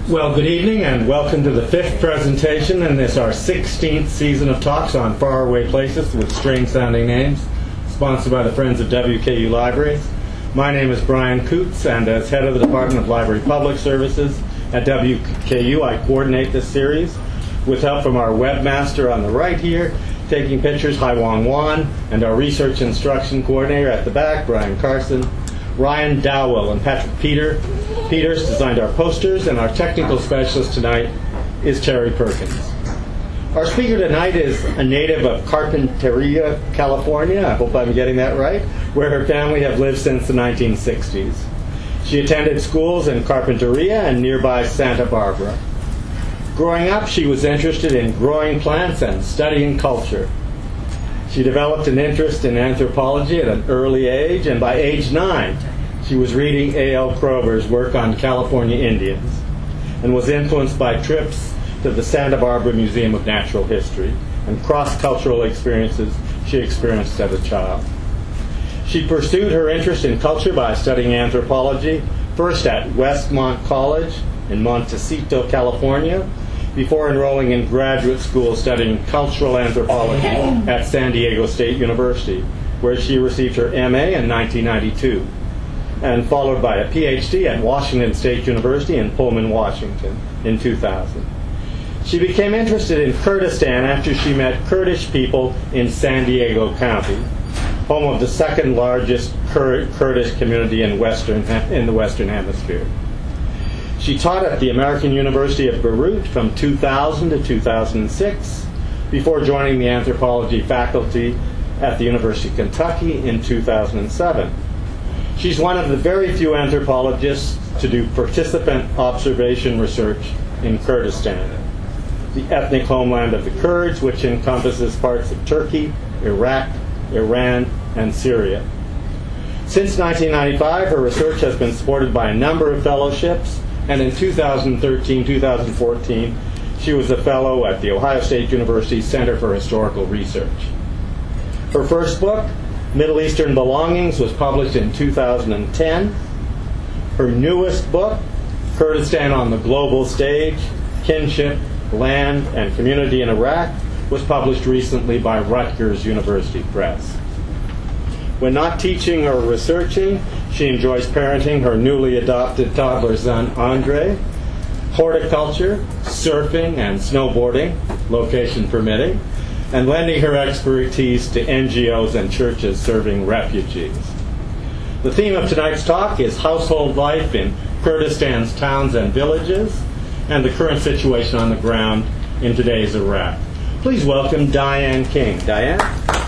Well, good evening and welcome to the fifth presentation in this our 16th season of talks on faraway places with strange-sounding names, sponsored by the Friends of WKU Libraries. My name is Brian Coots, and as head of the Department of Library Public Services at WKU, I coordinate this series with help from our webmaster on the right here, taking pictures, Haiwang Wan, and our research instruction coordinator at the back, Brian Carson. Ryan Dowell and Patrick Peters designed our posters, and our technical specialist tonight is Terry Perkins. Our speaker tonight is a native of Carpinteria, California, I hope I'm getting that right, where her family have lived since the 1960s. She attended schools in Carpinteria and nearby Santa Barbara. Growing up, she was interested in growing plants and studying culture. She developed an interest in anthropology at an early age, and by age 9, she was reading A.L. Kroeber's work on California Indians and was influenced by trips to the Santa Barbara Museum of Natural History and cross-cultural experiences she experienced as a child. She pursued her interest in culture by studying anthropology, first at Westmont College in Montecito, California, before enrolling in graduate school studying cultural anthropology at San Diego State University, where she received her MA in 1992, and followed by a PhD at Washington State University in Pullman, Washington in 2000. She became interested in Kurdistan after she met Kurdish people in San Diego County, home of the second largest Kurdish community in the Western Hemisphere. She taught at the American University of Beirut from 2000 to 2006 before joining the anthropology faculty at the University of Kentucky in 2007. She's one of the very few anthropologists to do participant observation research in Kurdistan, the ethnic homeland of the Kurds, which encompasses parts of Turkey, Iraq, Iran, and Syria. Since 1995, her research has been supported by a number of fellowships, and in 2013-2014, she was a fellow at the Ohio State University Center for Historical Research. Her first book, Middle Eastern Belongings, was published in 2010. Her newest book, Kurdistan on the Global Stage, Kinship, Land, and Community in Iraq, was published recently by Rutgers University Press. When not teaching or researching, she enjoys parenting her newly adopted toddler son, Andre, horticulture, surfing, and snowboarding, location permitting, and lending her expertise to NGOs and churches serving refugees. The theme of tonight's talk is household life in Kurdistan's towns and villages and the current situation on the ground in today's Iraq. Please welcome Diane King. Diane?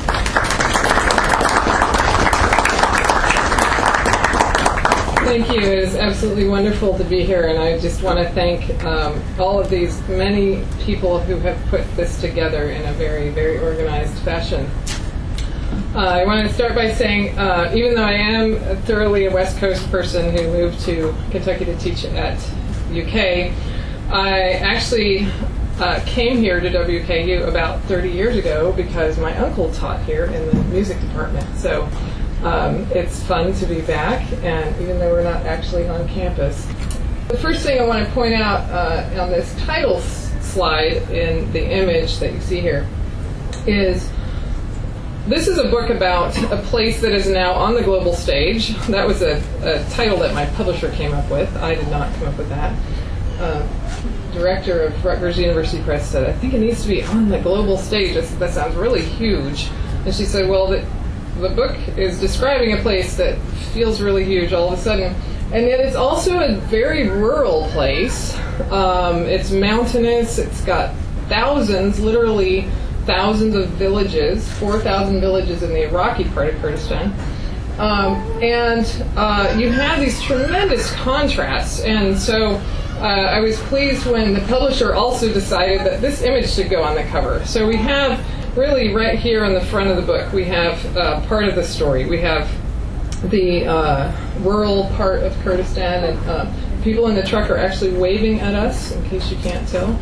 Thank you. It is absolutely wonderful to be here, and I just want to thank all of these many people who have put this together in a very, very organized fashion. I want to start by saying, even though I am thoroughly a West Coast person who moved to Kentucky to teach at UK, I actually came here to WKU about 30 years ago because my uncle taught here in the music department. So it's fun to be back, and even though we're not actually on campus. The first thing I want to point out on this title slide in the image that you see here is this is a book about a place that is now on the global stage. That was a title that my publisher came up with. I did not come up with that. Director of Rutgers University Press said, I think it needs to be on the global stage. That sounds really huge. And she said, well, the book is describing a place that feels really huge all of a sudden, and yet it's also a very rural place. It's mountainous. It's got literally thousands of villages, 4,000 villages in the Iraqi part of Kurdistan. And you have these tremendous contrasts. And so I was pleased when the publisher also decided that this image should go on the cover. So we have really right here on the front of the book, we have part of the story. We have the rural part of Kurdistan, and people in the truck are actually waving at us, in case you can't tell.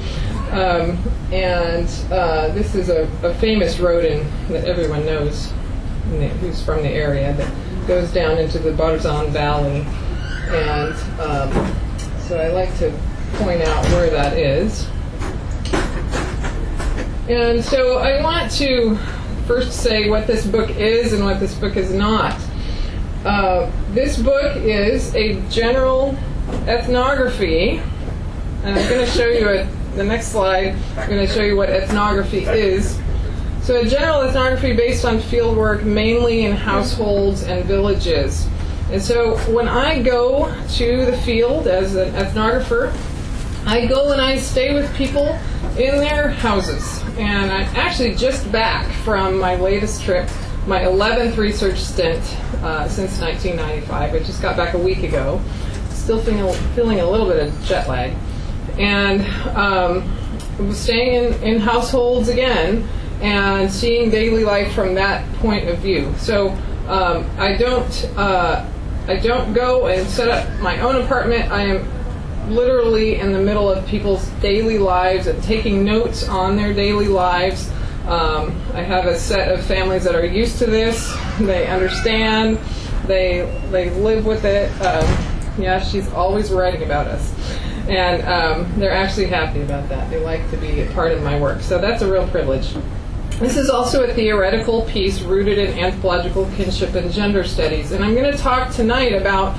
This is a famous road that everyone knows who's from the area that goes down into the Barzan Valley. And so I like to point out where that is. And so I want to first say what this book is and what this book is not. This book is a general ethnography, and I'm going to show you the next slide. I'm going to show you what ethnography is. So a general ethnography based on fieldwork, mainly in households and villages. And so when I go to the field as an ethnographer, I go and I stay with people in their houses. And I'm actually just back from my latest trip, my 11th research stint since 1995. I just got back a week ago. Still feeling a little bit of jet lag. And was staying in households again and seeing daily life from that point of view. So I don't go and set up my own apartment. I am literally in the middle of people's daily lives and taking notes on their daily lives. I have a set of families that are used to this. They understand. They live with it. Yeah, she's always writing about us. And they're actually happy about that. They like to be a part of my work. So that's a real privilege. This is also a theoretical piece rooted in anthropological kinship and gender studies. And I'm going to talk tonight about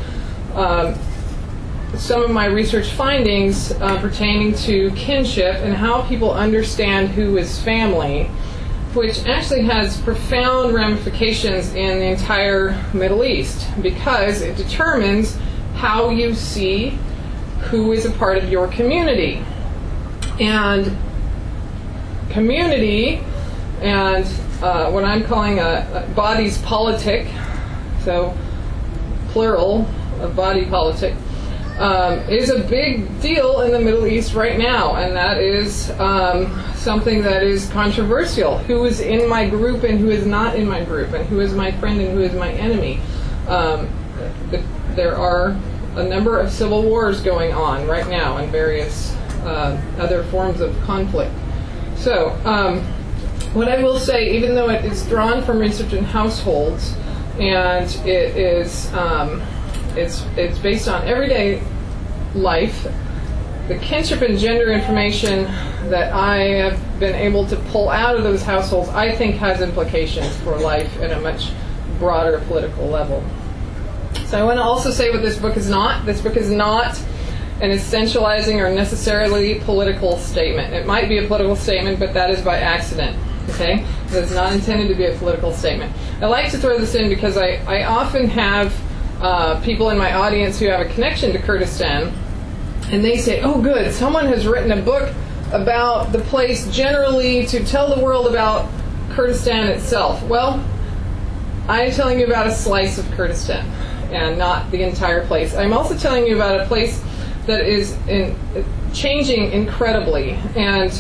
some of my research findings pertaining to kinship and how people understand who is family, which actually has profound ramifications in the entire Middle East because it determines how you see who is a part of your community. And community and what I'm calling a bodies politic, so plural of body politic, is a big deal in the Middle East right now, and that is something that is controversial. Who is in my group and who is not in my group, and who is my friend and who is my enemy. There are a number of civil wars going on right now and various other forms of conflict. So what I will say, even though it is drawn from research in households and it is it's based on everyday life, the kinship and gender information that I have been able to pull out of those households, I think has implications for life at a much broader political level. So I want to also say what this book is not. This book is not an essentializing or necessarily political statement. It might be a political statement, but that is by accident. Okay? It is not intended to be a political statement. I like to throw this in because I often have people in my audience who have a connection to Kurdistan, and they say, oh good, someone has written a book about the place generally to tell the world about Kurdistan itself. Well, I'm telling you about a slice of Kurdistan and not the entire place. I'm also telling you about a place that is changing incredibly. And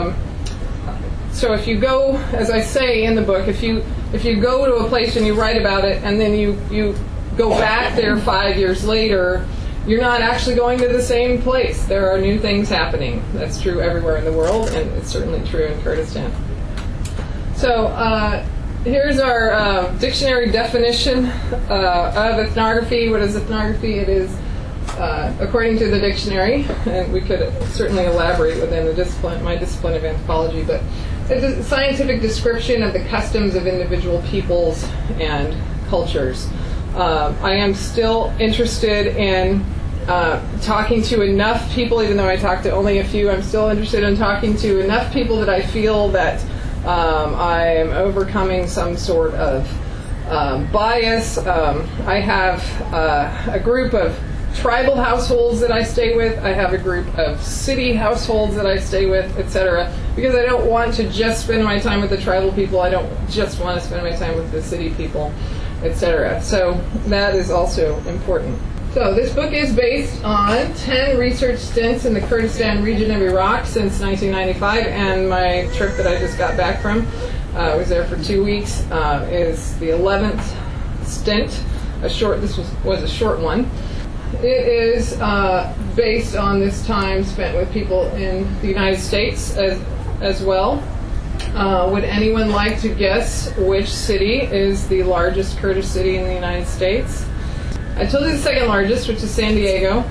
so if you go, as I say in the book, if you go to a place and you write about it and then you go back there 5 years later, you're not actually going to the same place. There are new things happening. That's true everywhere in the world, and it's certainly true in Kurdistan. So here's our dictionary definition of ethnography. What is ethnography? It is, according to the dictionary, and we could certainly elaborate within my discipline of anthropology, but it's a scientific description of the customs of individual peoples and cultures. I am still interested in talking to enough people, even though I talk to only a few. I'm still interested in talking to enough people that I feel that I am overcoming some sort of bias. I have a group of tribal households that I stay with. I have a group of city households that I stay with, etc. Because I don't want to just spend my time with the tribal people. I don't just want to spend my time with the city people, etc. So that is also important. So this book is based on 10 research stints in the Kurdistan region of Iraq since 1995, and my trip that I just got back from, I was there for 2 weeks, is the 11th stint. This was a short one. It is based on this time spent with people in the United States as well. Would anyone like to guess which city is the largest Kurdish city in the United States? I told you the second largest, which is San Diego.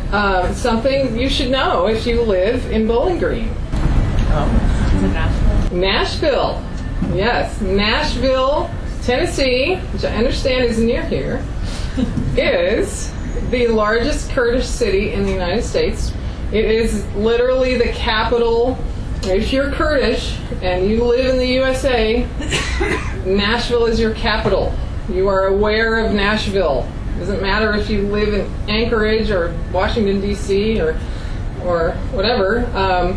something you should know if you live in Bowling Green. Is it Nashville? Nashville. Yes, Nashville, Tennessee, which I understand is near here, is the largest Kurdish city in the United States. It is literally the capital. If you're Kurdish and you live in the USA, Nashville is your capital. You are aware of Nashville. Doesn't matter if you live in Anchorage or Washington, D.C. or whatever.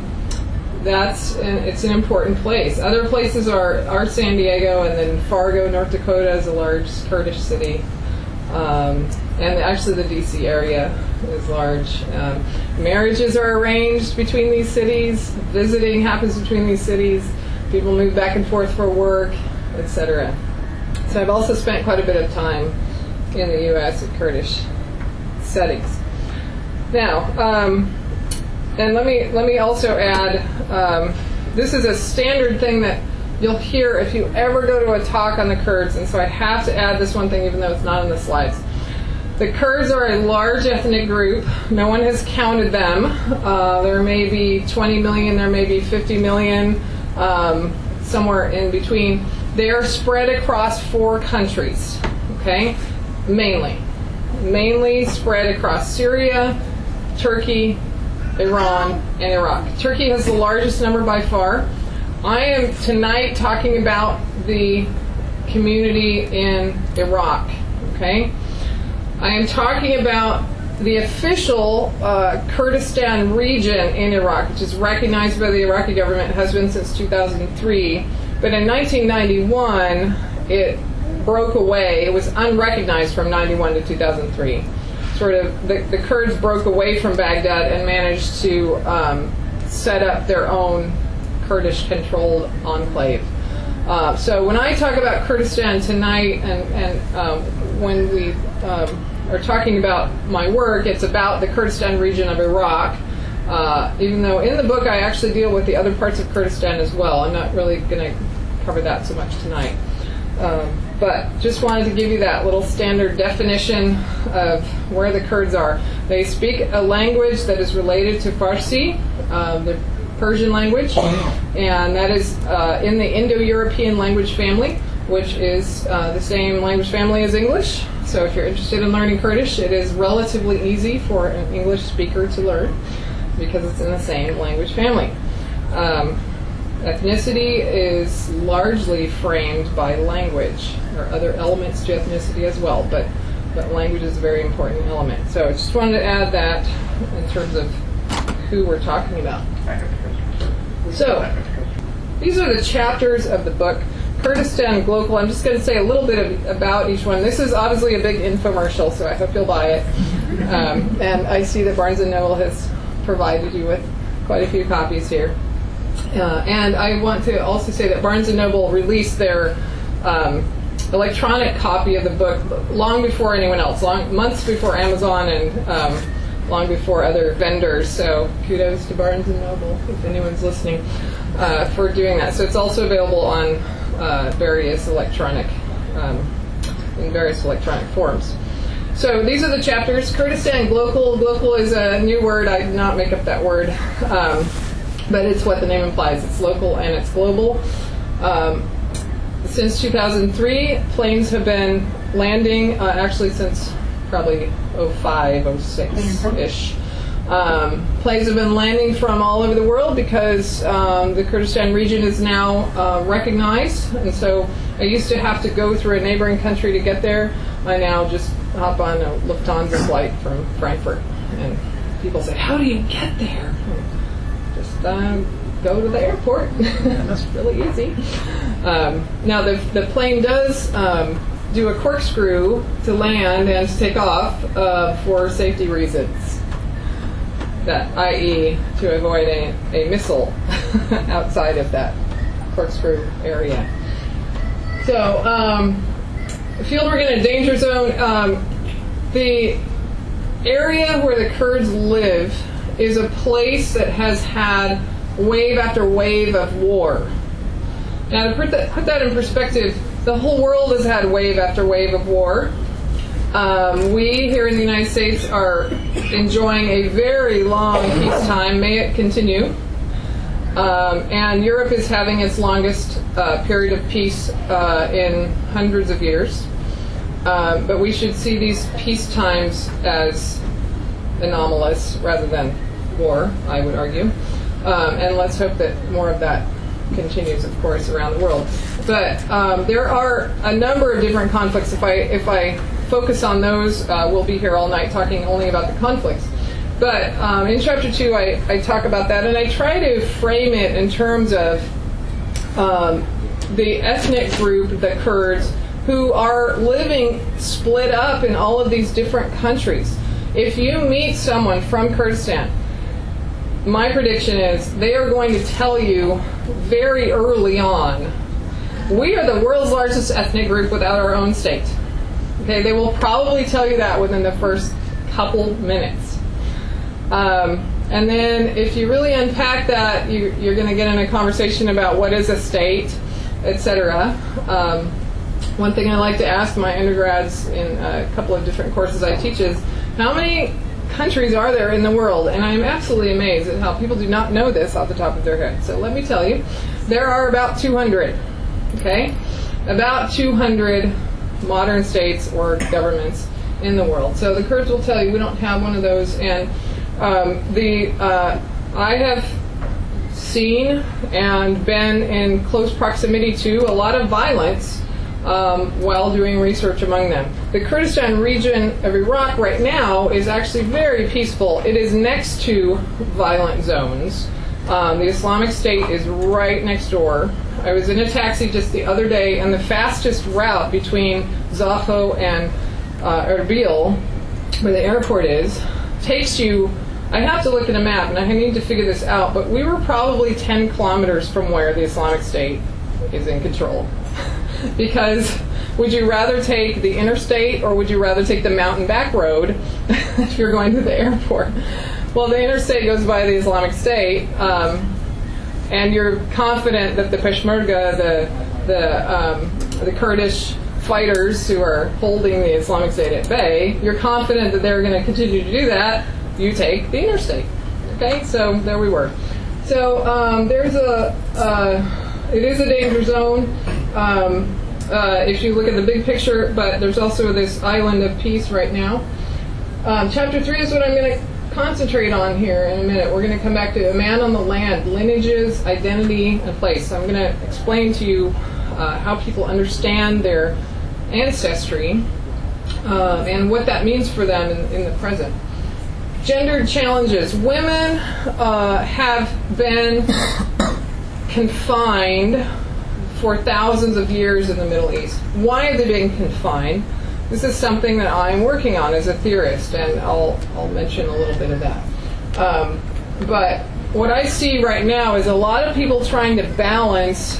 It's an important place. Other places are San Diego, and then Fargo, North Dakota is a large Kurdish city. And actually the D.C. area is large. Marriages are arranged between these cities. Visiting happens between these cities. People move back and forth for work, etc. So I've also spent quite a bit of time in the U.S. in Kurdish settings. Now, and let me also add, this is a standard thing that you'll hear if you ever go to a talk on the Kurds, and so I have to add this one thing even though it's not on the slides. The Kurds are a large ethnic group. No one has counted them. There may be 20 million, there may be 50 million, somewhere in between. They are spread across 4 countries, okay? Mainly spread across Syria, Turkey, Iran, and Iraq. Turkey has the largest number by far. I am tonight talking about the community in Iraq, okay? I am talking about the official Kurdistan region in Iraq, which is recognized by the Iraqi government, has been since 2003. But in 1991, it broke away. It was unrecognized from 91 to 2003. Sort of, the Kurds broke away from Baghdad and managed to set up their own Kurdish-controlled enclave. So when I talk about Kurdistan tonight, and when we are talking about my work, it's about the Kurdistan region of Iraq. Even though in the book I actually deal with the other parts of Kurdistan as well. I'm not really going to cover that so much tonight. But just wanted to give you that little standard definition of where the Kurds are. They speak a language that is related to Farsi, the Persian language, and that is in the Indo-European language family, which is the same language family as English. So if you're interested in learning Kurdish, it is relatively easy for an English speaker to learn because it's in the same language family. Ethnicity is largely framed by language. There are other elements to ethnicity as well, but language is a very important element. So I just wanted to add that in terms of who we're talking about. So these are the chapters of the book, Kurdistan Global. I'm just going to say a little bit about each one. This is obviously a big infomercial, so I hope you'll buy it. And I see that Barnes & Noble has provided you with quite a few copies here. And I want to also say that Barnes & Noble released their electronic copy of the book long before anyone else, months before Amazon and long before other vendors. So kudos to Barnes & Noble, if anyone's listening, for doing that. So it's also available on various electronic forms. So these are the chapters. Kurdistan Global. Global is a new word. I did not make up that word. But it's what the name implies. It's local and it's global. Since 2003, planes have been landing, actually since probably 05, 06-ish. Planes have been landing from all over the world because the Kurdistan region is now recognized. And so I used to have to go through a neighboring country to get there. I now just hop on a Lufthansa flight from Frankfurt. And people say, how do you get there? Just go to the airport. That's really easy. Now the plane does do a corkscrew to land and to take off for safety reasons. That, i.e., to avoid a missile outside of that corkscrew area. So, field work in a danger zone. The area where the Kurds live is a place that has had wave after wave of war. Now, to put that in perspective, the whole world has had wave after wave of war. We here in the United States are enjoying a very long peacetime. May it continue. And Europe is having its longest period of peace in hundreds of years. But we should see these peace times as anomalous rather than war, I would argue. And let's hope that more of that continues, of course, around the world. But there are a number of different conflicts. If I focus on those, we'll be here all night talking only about the conflicts. But in Chapter 2, I talk about that, and I try to frame it in terms of the ethnic group, the Kurds, who are living split up in all of these different countries. If you meet someone from Kurdistan, my prediction is they are going to tell you very early on, we are the world's largest ethnic group without our own state. Okay, they will probably tell you that within the first couple minutes. And then if you really unpack that, you're going to get in a conversation about what is a state, etc. One thing I like to ask my undergrads in a couple of different courses I teach is, how many countries are there in the world? And I'm absolutely amazed at how people do not know this off the top of their head. So let me tell you, there are about 200, okay? About 200 modern states or governments in the world. So the Kurds will tell you we don't have one of those. And I have seen and been in close proximity to a lot of violence while doing research among them. The Kurdistan region of Iraq right now is actually very peaceful. It is next to violent zones. The Islamic State is right next door. I was in a taxi just the other day, and the fastest route between Zafo and Erbil, where the airport is, takes you, I have to look at a map, and I need to figure this out, but we were probably 10 kilometers from where the Islamic State is in control. Because would you rather take the interstate or would you rather take the mountain back road if you're going to the airport? Well, the interstate goes by the Islamic State, and you're confident that the Peshmerga, the Kurdish fighters who are holding the Islamic State at bay, you're confident that they're going to continue to do that. You take the interstate. Okay, so there we were. So it is a danger zone if you look at the big picture, but there's also this island of peace right now. Chapter 3 is what I'm going to concentrate on here in a minute. We're going to come back to a man on the land, lineages, identity, and place. So I'm going to explain to you how people understand their ancestry and what that means for them in the present. Gendered challenges. Women have been confined for thousands of years in the Middle East. Why have they been confined? This is something that I'm working on as a theorist, and I'll mention a little bit of that. But what I see right now is a lot of people trying to balance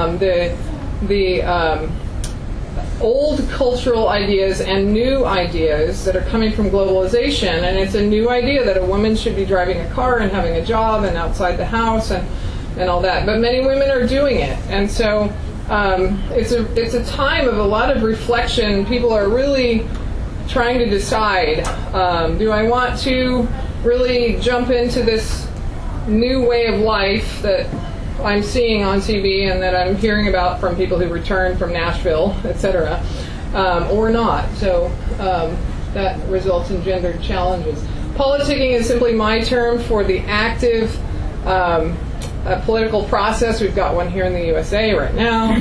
the old cultural ideas and new ideas that are coming from globalization. And it's a new idea that a woman should be driving a car and having a job and outside the house and all that. But many women are doing it. And so it's a time of a lot of reflection. People are really trying to decide, do I want to really jump into this new way of life that I'm seeing on TV and that I'm hearing about from people who return from Nashville, etc., or not. So that results in gendered challenges. Politicking is simply my term for the active political process. We've got one here in the USA right now.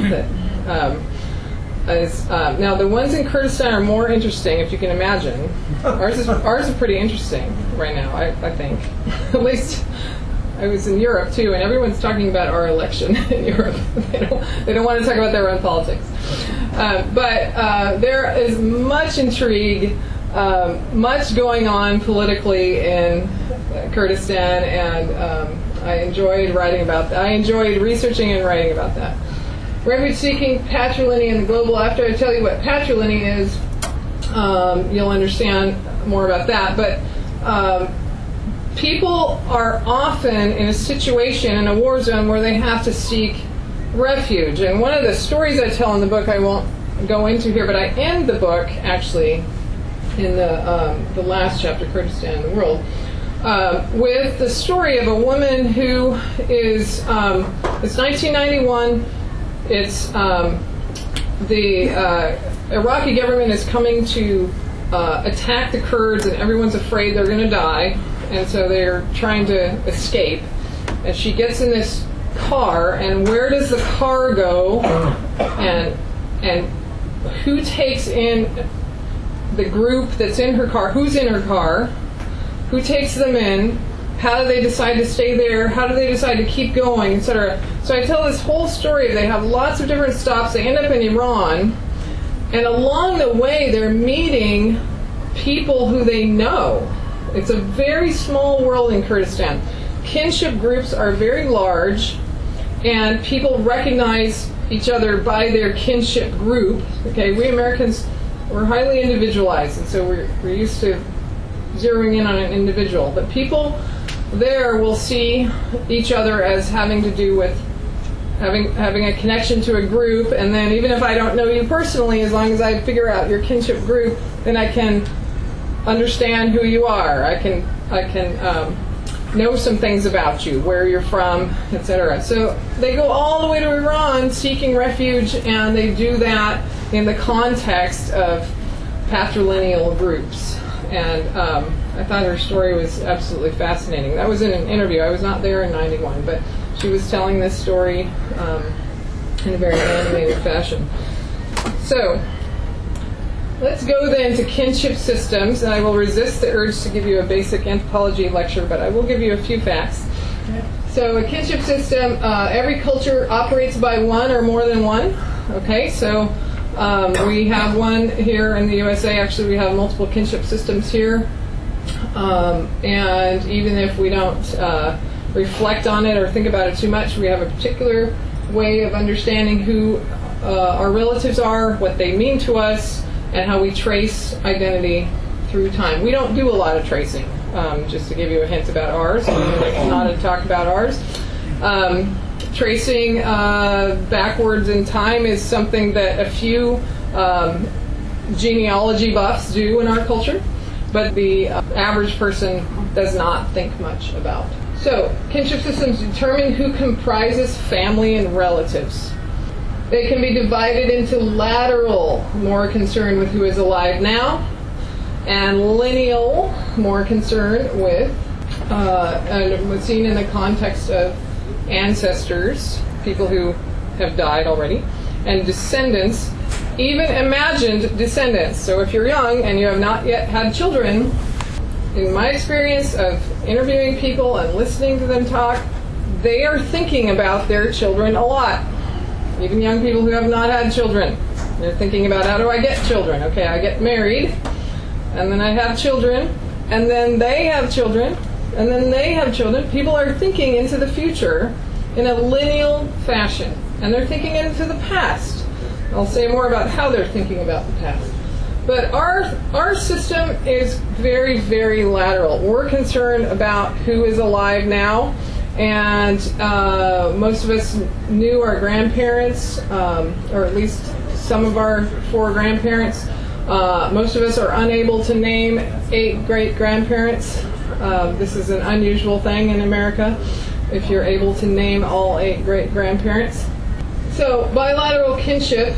Now the ones in Kurdistan are more interesting, if you can imagine. Ours is pretty interesting right now, I think. At least I was in Europe too, and everyone's talking about our election in Europe. They don't want to talk about their own politics. But there is much intrigue, much going on politically in Kurdistan, and I enjoyed writing about that. I enjoyed researching and writing about that. Refuge seeking, patrilineal, and the global. After I tell you what patrilineal is, you'll understand more about that. But people are often in a situation, in a war zone, where they have to seek refuge. And one of the stories I tell in the book, I won't go into here, but I end the book, actually, in the last chapter, Kurdistan and the World, with the story of a woman who is, it's 1991, it's the Iraqi government is coming to attack the Kurds, and everyone's afraid they're going to die, and so they're trying to escape. And she gets in this car, and where does the car go? And who takes in the group that's in her car? Who's in her car? Who takes them in? How do they decide to stay there? How do they decide to keep going, etc.? So I tell this whole story. They have lots of different stops. They end up in Iran. And along the way, they're meeting people who they know. It's a very small world in Kurdistan. Kinship groups are very large, and people recognize each other by their kinship group. Okay, we Americans, we're highly individualized, and so we're used to zeroing in on an individual. But people there will see each other as having to do with having a connection to a group, and then even if I don't know you personally, as long as I figure out your kinship group, then I can understand who you are. I can know some things about you, where you're from, etc. So they go all the way to Iran seeking refuge, and they do that in the context of patrilineal groups. And I thought her story was absolutely fascinating. That was in an interview. I was not there in 91, but she was telling this story in a very animated fashion. So let's go then to kinship systems, and I will resist the urge to give you a basic anthropology lecture, but I will give you a few facts. So a kinship system, every culture operates by one or more than one. Okay, so we have one here in the USA. Actually, we have multiple kinship systems here. And even if we don't reflect on it or think about it too much, we have a particular way of understanding who our relatives are, what they mean to us, and how we trace identity through time. We don't do a lot of tracing, just to give you a hint about ours, not to talk about ours. Tracing backwards in time is something that a few genealogy buffs do in our culture, but the average person does not think much about. So, kinship systems determine who comprises family and relatives. They can be divided into lateral, more concerned with who is alive now, and lineal, more concerned with, and was seen in the context of ancestors, people who have died already, and descendants, even imagined descendants. So if you're young and you have not yet had children, in my experience of interviewing people and listening to them talk, they are thinking about their children a lot. Even young people who have not had children, they're thinking about, how do I get children? Okay, I get married, and then I have children, and then they have children, and then they have children. People are thinking into the future in a lineal fashion, and they're thinking into the past. I'll say more about how they're thinking about the past. But our system is very, very lateral. We're concerned about who is alive now, and most of us knew our grandparents, or at least some of our four grandparents. Most of us are unable to name 8 great-grandparents. This is an unusual thing in America, if you're able to name all 8 great-grandparents. So bilateral kinship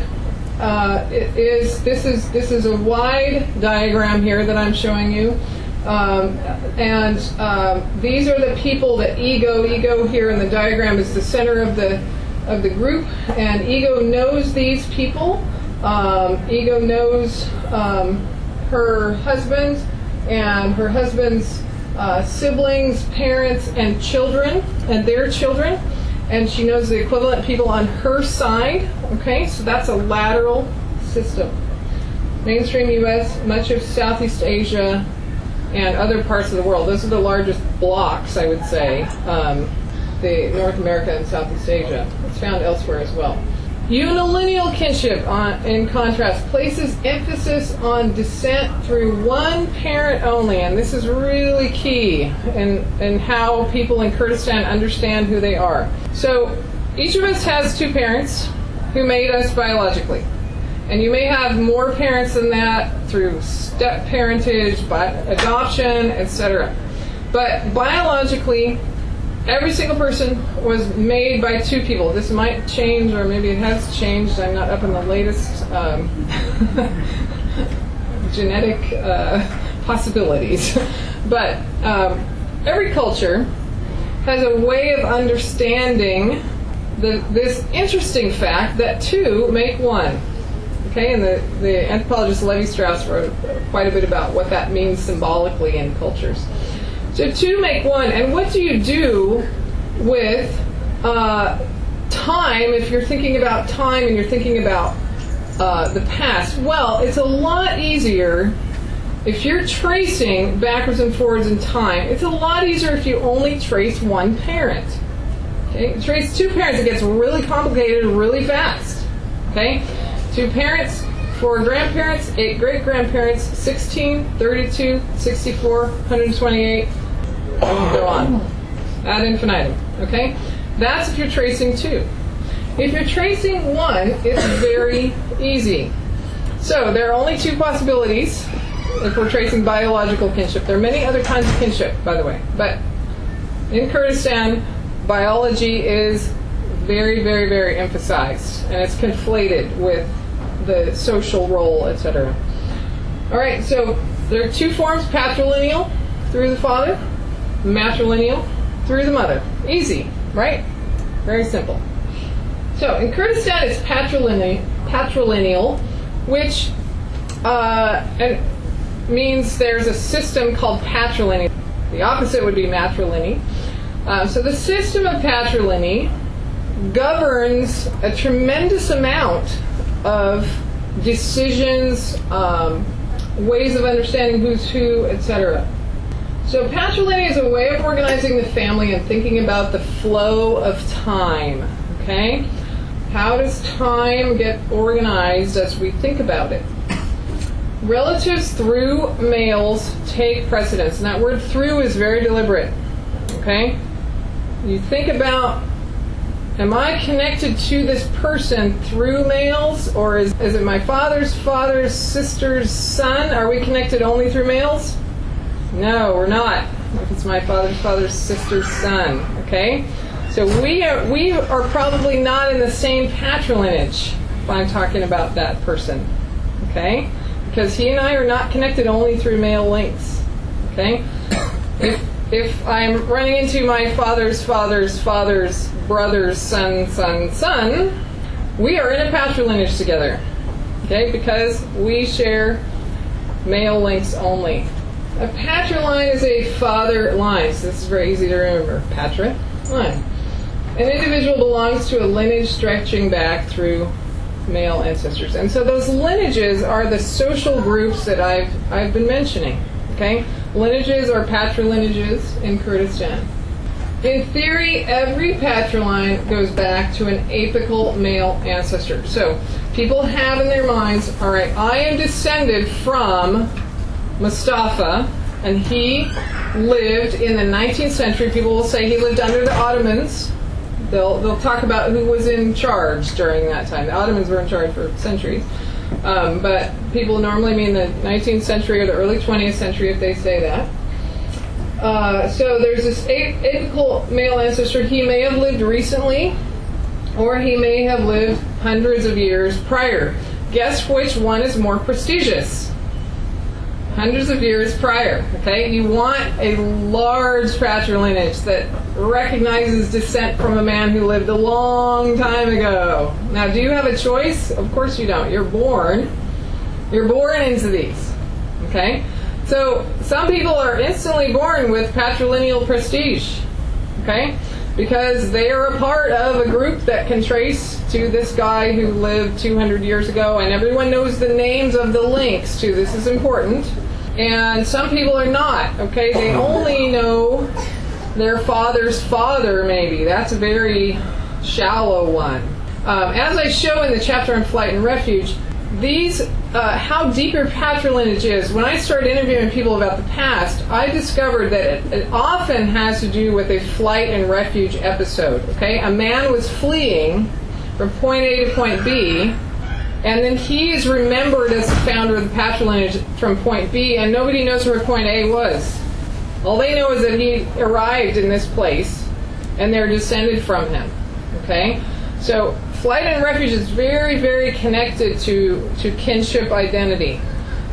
this is a wide diagram here that I'm showing you, and these are the people that ego here in the diagram is the center of the group, and ego knows these people. Ego knows her husband and her husband's siblings, parents, and children, and their children. And she knows the equivalent people on her side. Okay, so that's a lateral system. Mainstream U.S., much of Southeast Asia, and other parts of the world. Those are the largest blocks, I would say. The North America and Southeast Asia. It's found elsewhere as well. Unilineal kinship, in contrast, places emphasis on descent through one parent only, and this is really key in how people in Kurdistan understand who they are. So each of us has 2 parents who made us biologically, And you may have more parents than that through step parentage, by adoption, etc. But biologically, every single person was made by two people. This might change, or maybe it has changed. I'm not up in the latest genetic possibilities. But every culture has a way of understanding this interesting fact that two make one. Okay, and the anthropologist Levi Strauss wrote quite a bit about what that means symbolically in cultures. So two make one, and what do you do with time if you're thinking about time and you're thinking about the past? Well, it's a lot easier if you're tracing backwards and forwards in time. It's a lot easier if you only trace one parent. Okay, trace two parents, it gets really complicated really fast. Okay, two parents, 4 grandparents, 8 great-grandparents, 16, 32, 64, 128, and go on. Ad infinitum. Okay? That's if you're tracing two. If you're tracing one, it's very easy. So there are only two possibilities if we're tracing biological kinship. There are many other kinds of kinship, by the way. But in Kurdistan, biology is very, very, very emphasized. And it's conflated with the social role, etc. All right, so there are two forms: patrilineal through the father, matrilineal through the mother. Easy, right? Very simple. So in Kurdistan, it's patrilineal, which means there's a system called patrilineal. The opposite would be matrilineal. So the system of patrilineal governs a tremendous amount of decisions, ways of understanding who's who, etc. So patrilineal is a way of organizing the family and thinking about the flow of time. Okay? How does time get organized as we think about it? Relatives through males take precedence. And that word through is very deliberate. Okay? You think about, am I connected to this person through males, or is it my father's sister's son? Are we connected only through males? No, we're not. If it's my father's sister's son, okay? So we are probably not in the same patrilineage if I'm talking about that person, okay? Because he and I are not connected only through male links, okay? If I'm running into my father's brother's son, we are in a patrilineage together, okay? Because we share male links only. A patriline is a father line, so this is very easy to remember. Patra line. An individual belongs to a lineage stretching back through male ancestors, and so those lineages are the social groups that I've been mentioning. Okay, lineages are patrilineages in Kurdistan. In theory, every patriline goes back to an apical male ancestor. So people have in their minds, all right, I am descended from Mustafa, and he lived in the 19th century. People will say he lived under the Ottomans. They'll talk about who was in charge during that time. The Ottomans were in charge for centuries. But people normally mean the 19th century or the early 20th century if they say that. So there's this apical male ancestor. He may have lived recently, or he may have lived hundreds of years prior. Guess which one is more prestigious? Hundreds of years prior. Okay, you want a large patrilineage that recognizes descent from a man who lived a long time ago. Now, do you have a choice? Of course you don't. You're born into these. Okay, so some people are instantly born with patrilineal prestige. Okay, because they are a part of a group that can trace to this guy who lived 200 years ago, and everyone knows the names of the links to this is important. And some people are not, okay? They only know their father's father, maybe. That's a very shallow one. As I show in the chapter on flight and refuge, these, how deep your patrilineage is, when I started interviewing people about the past, I discovered that it often has to do with a flight and refuge episode, okay? A man was fleeing from point A to point B, And then he is remembered as the founder of the patrilineage from point B, and nobody knows where point A was. All they know is that he arrived in this place, and they're descended from him. Okay? So flight and refuge is very, very connected to kinship identity.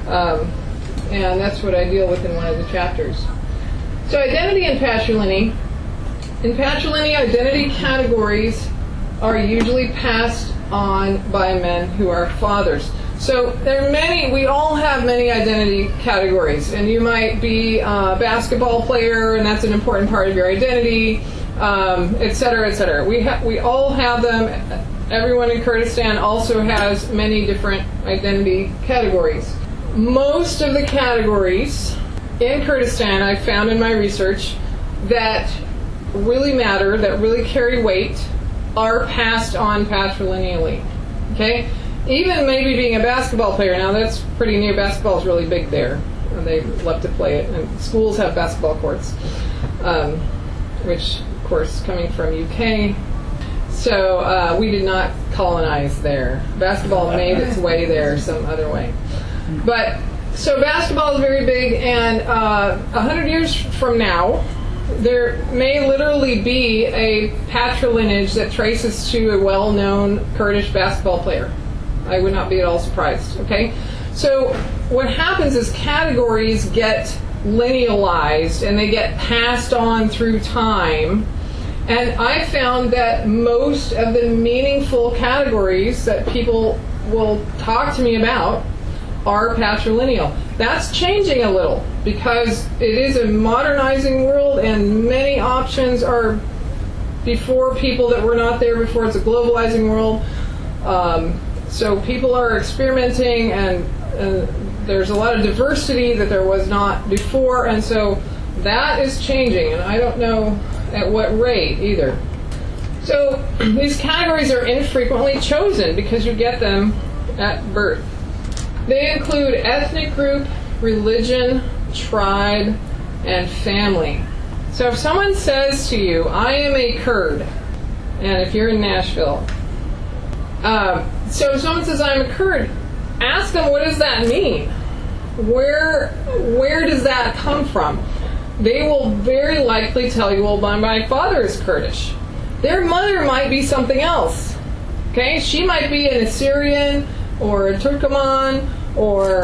And that's what I deal with in one of the chapters. So identity and patrilineage. In patrilineage, identity categories are usually passed on by men who are fathers. So there are many, we all have many identity categories, and you might be a basketball player, and that's an important part of your identity, et cetera, et cetera. We all have them. Everyone in Kurdistan also has many different identity categories. Most of the categories in Kurdistan, I've found in my research, that really matter, that really carry weight, are passed on patrilineally. Okay? Even maybe being a basketball player, now that's pretty new. Basketball is really big there, and they love to play it. And schools have basketball courts, which, of course, coming from UK. So we did not colonize there. Basketball made its way there some other way. But so basketball is very big, and 100 years from now, there may literally be a patrilineage that traces to a well-known Kurdish basketball player. I would not be at all surprised. Okay, so what happens is categories get linealized and they get passed on through time. And I found that most of the meaningful categories that people will talk to me about are patrilineal. That's changing a little because it is a modernizing world, and many options are before people that were not there before. It's a globalizing world. So people are experimenting, and there's a lot of diversity that there was not before, and so that is changing, and I don't know at what rate either. So these categories are infrequently chosen because you get them at birth. They include ethnic group, religion, tribe, and family. So if someone says to you, I am a Kurd, and if you're in Nashville, so if someone says I'm a Kurd, ask them, what does that mean? Where does that come from? They will very likely tell you, well, my father is Kurdish. Their mother might be something else. Okay, she might be an Assyrian or a Turkoman or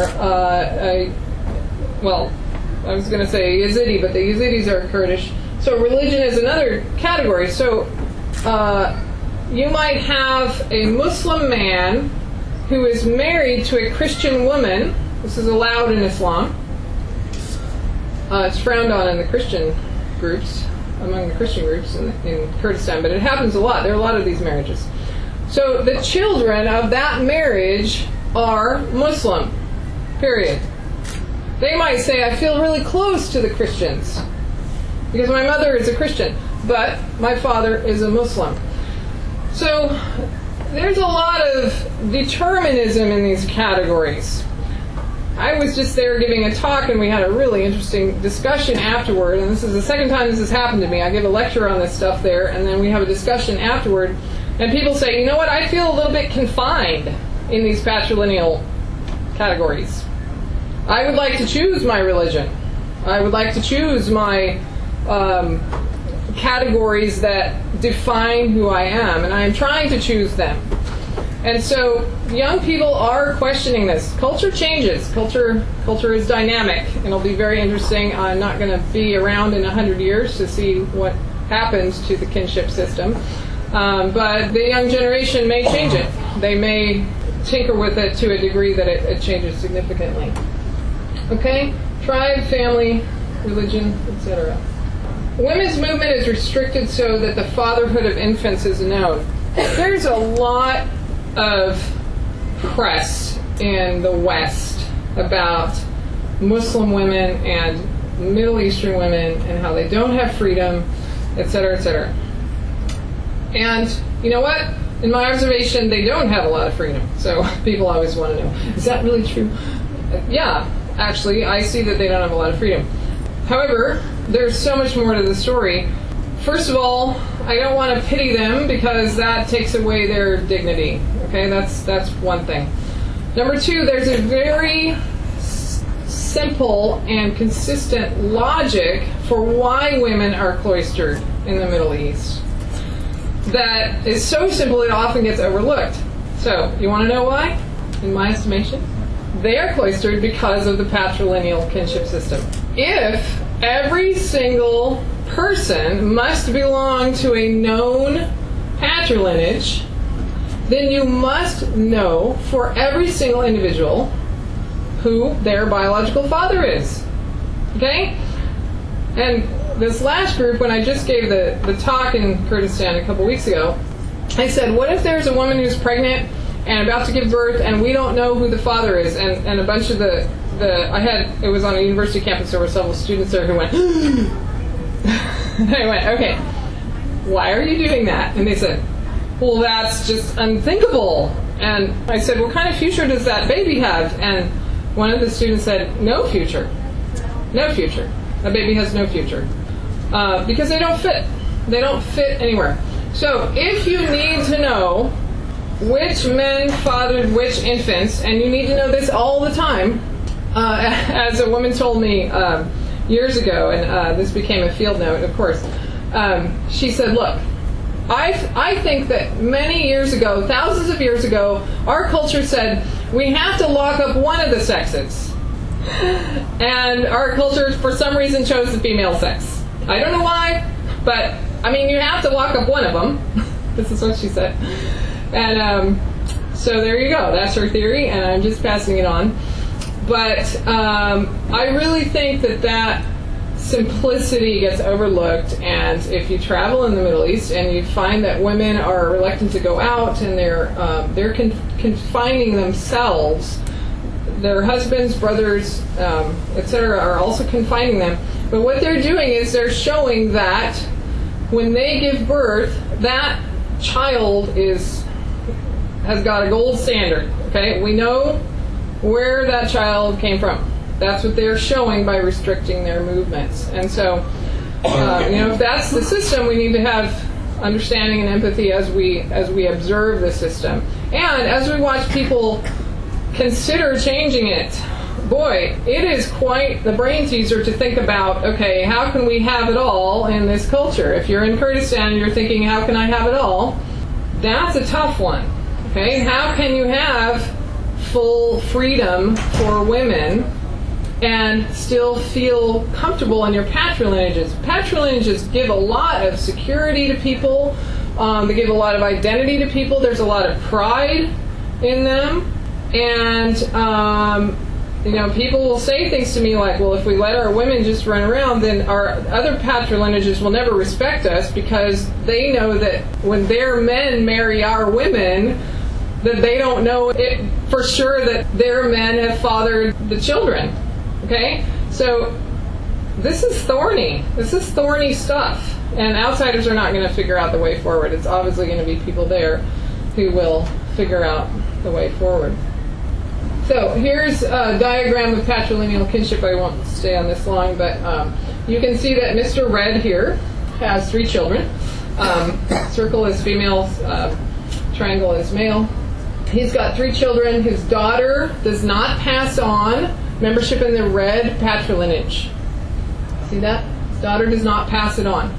I was going to say Yazidi, but the Yazidis are Kurdish. So religion is another category. So you might have a Muslim man who is married to a Christian woman. This is allowed in Islam. It's frowned on in the Christian groups, among the Christian groups in Kurdistan, but it happens a lot. There are a lot of these marriages. So the children of that marriage are Muslim, period. They might say, I feel really close to the Christians because my mother is a Christian, but my father is a Muslim. So there's a lot of determinism in these categories. I was just there giving a talk, and we had a really interesting discussion afterward, and this is the second time this has happened to me. I give a lecture on this stuff there, and then we have a discussion afterward, and people say, you know what, I feel a little bit confined in these patrilineal categories. I would like to choose my religion. I would like to choose my categories that define who I am, and I am trying to choose them. And so young people are questioning this. Culture changes. Culture is dynamic, and it'll be very interesting. I'm not going to be around in 100 years to see what happens to the kinship system. But the young generation may change it. They may tinker with it to a degree that it changes significantly. Okay? Tribe, family, religion, etc. Women's movement is restricted so that the fatherhood of infants is known. There's a lot of press in the West about Muslim women and Middle Eastern women and how they don't have freedom, etc., etc. And you know what? In my observation, they don't have a lot of freedom. So people always want to know, is that really true? Yeah, actually, I see that they don't have a lot of freedom. However, there's so much more to the story. First of all, I don't want to pity them because that takes away their dignity. Okay, that's one thing. Number two, there's a very simple and consistent logic for why women are cloistered in the Middle East that is so simple it often gets overlooked. So, you want to know why? In my estimation, they are cloistered because of the patrilineal kinship system. If every single person must belong to a known patrilineage, then you must know for every single individual who their biological father is. Okay? And this last group, when I just gave the talk in Kurdistan a couple weeks ago, I said, what if there's a woman who's pregnant and about to give birth and we don't know who the father is? And a bunch of it was on a university campus, there were several students there who went, and I went, okay, why are you doing that? And they said, well, that's just unthinkable. And I said, what kind of future does that baby have? And one of the students said, no future. No future. That baby has no future. Because they don't fit. They don't fit anywhere. So if you need to know which men fathered which infants, and you need to know this all the time, as a woman told me years ago, and this became a field note, of course, she said, look, I think that many years ago, thousands of years ago, our culture said we have to lock up one of the sexes. And our culture, for some reason, chose the female sex. I don't know why, but, I mean, you have to lock up one of them. This is what she said. And so there you go. That's her theory, and I'm just passing it on. But I really think that simplicity gets overlooked, and if you travel in the Middle East and you find that women are reluctant to go out and they're confining themselves, their husbands, brothers, etc. are also confining them. But what they're doing is they're showing that when they give birth, that child has got a gold standard. Okay, we know where that child came from. That's what they're showing by restricting their movements. And so, if that's the system, we need to have understanding and empathy as we observe the system, and as we watch people consider changing it. Boy, it is quite the brain teaser to think about, okay, how can we have it all in this culture? If you're in Kurdistan and you're thinking, how can I have it all? That's a tough one. Okay, how can you have full freedom for women and still feel comfortable in your patrilineages? Patrilineages give a lot of security to people. They give a lot of identity to people. There's a lot of pride in them. And, people will say things to me like, well, if we let our women just run around, then our other patrilineages will never respect us because they know that when their men marry our women, that they don't know it for sure that their men have fathered the children. Okay? So this is thorny. This is thorny stuff. And outsiders are not going to figure out the way forward. It's obviously going to be people there who will figure out the way forward. So here's a diagram of patrilineal kinship. I won't stay on this long, but you can see that Mr. Red here has 3 children. Circle is female, triangle is male. He's got 3 children. His daughter does not pass on membership in the red patrilineage. See that? His daughter does not pass it on.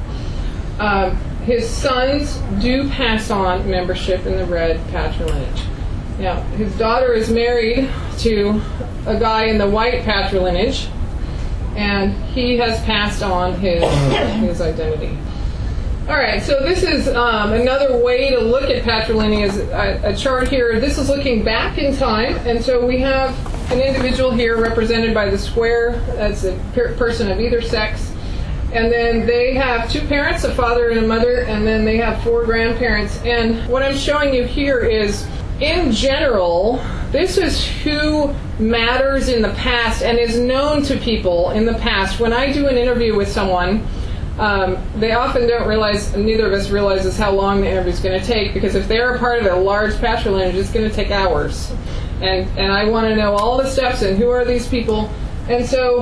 His sons do pass on membership in the red patrilineage. Now, his daughter is married to a guy in the white patrilineage, and he has passed on his identity. All right, so this is another way to look at patrilineage, a chart here. This is looking back in time, and so we have an individual here represented by the square. That's a person of either sex. And then they have 2 parents, a father and a mother, and then they have 4 grandparents. And what I'm showing you here is, in general, this is who matters in the past and is known to people in the past. When I do an interview with someone, they often don't realize, neither of us realizes how long the interview is going to take, because if they're a part of a large patrilineage, it's going to take hours. And I want to know all the steps and who are these people. And so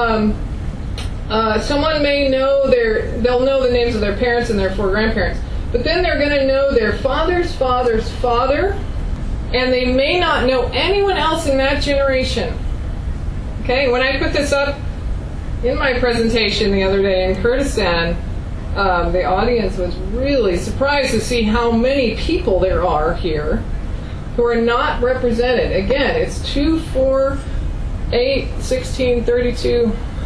someone may know they'll know the names of their parents and their 4 grandparents, but then they're going to know their father's father's father and they may not know anyone else in that generation. Okay, when I put this up in my presentation the other day in Kurdistan, the audience was really surprised to see how many people there are here who are not represented. Again, it's 2, 4, 8, 16, 32,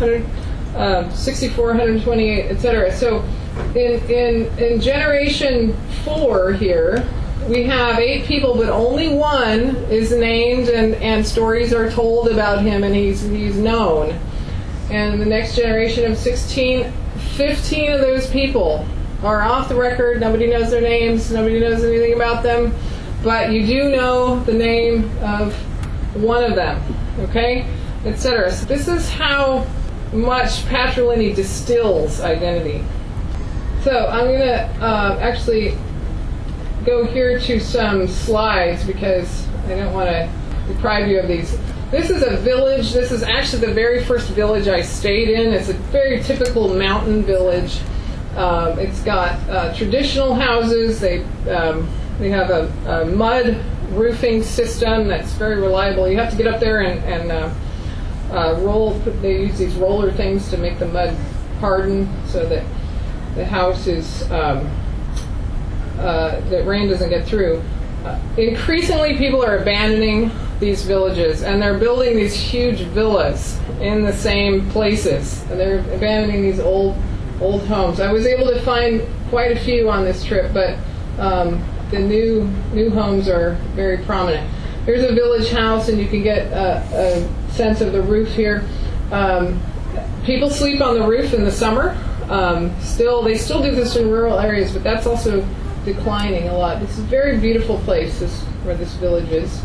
64, 128, etc. So in generation 4 here, we have 8 people, but only one is named, and stories are told about him, and he's known. And the next generation of 16, 15 of those people are off the record. Nobody knows their names. Nobody knows anything about them. But you do know the name of one of them, okay, etc. So this is how much patrilineage distills identity. So I'm going to actually go here to some slides because I don't want to deprive you of these. This is a village. This is actually the very first village I stayed in. It's a very typical mountain village. It's got traditional houses. They have a mud roofing system that's very reliable. You have to get up there and roll. They use these roller things to make the mud harden so that the house is that rain doesn't get through. Increasingly, people are abandoning these villages, and they're building these huge villas in the same places. And they're abandoning these old homes. I was able to find quite a few on this trip, but the new homes are very prominent. Here's a village house, and you can get a sense of the roof here. People sleep on the roof in the summer. They still do this in rural areas, but that's also declining a lot. This is a very beautiful place, where this village is.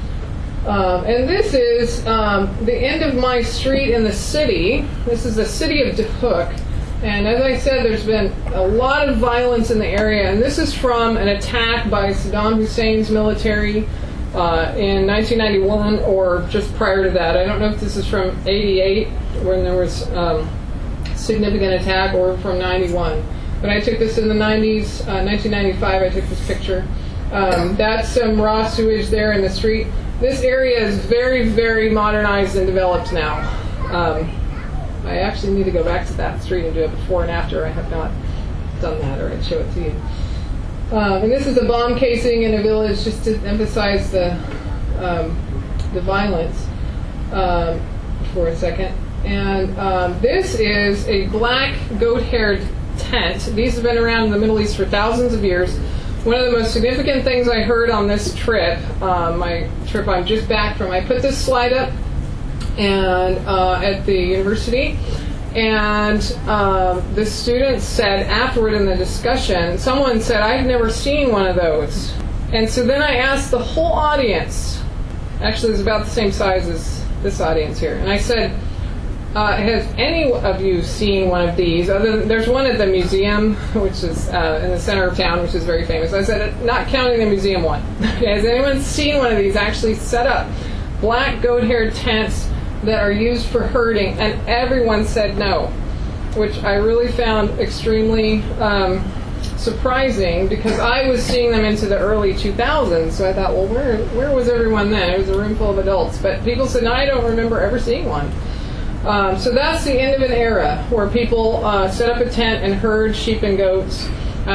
And this is the end of my street in the city. This is the city of Duhok. And as I said, there's been a lot of violence in the area. And this is from an attack by Saddam Hussein's military in 1991 or just prior to that. I don't know if this is from 88 when there was significant attack or from 91. But I took this in the 90s, 1995 I took this picture. That's some raw sewage there in the street. This area is very, very modernized and developed now. I actually need to go back to that street and do a before and after. I have not done that, or I'd show it to you. And this is a bomb casing in a village, just to emphasize the violence for a second. And this is a black goat-haired tent. These have been around in the Middle East for thousands of years. One of the most significant things I heard on this trip, my trip I'm just back from, I put this slide up and at the university, and the students said afterward in the discussion, someone said, I've never seen one of those. And so then I asked the whole audience, actually it's about the same size as this audience here, and I said, has any of you seen one of these? There's one at the museum, which is in the center of town, which is very famous. I said, not counting the museum one. Has anyone seen one of these actually set up? Black goat-haired tents that are used for herding, and everyone said no, which I really found extremely surprising because I was seeing them into the early 2000s. So I thought, well, where was everyone then? It was a room full of adults. But people said, no, I don't remember ever seeing one. So that's the end of an era where people set up a tent and herd sheep and goats.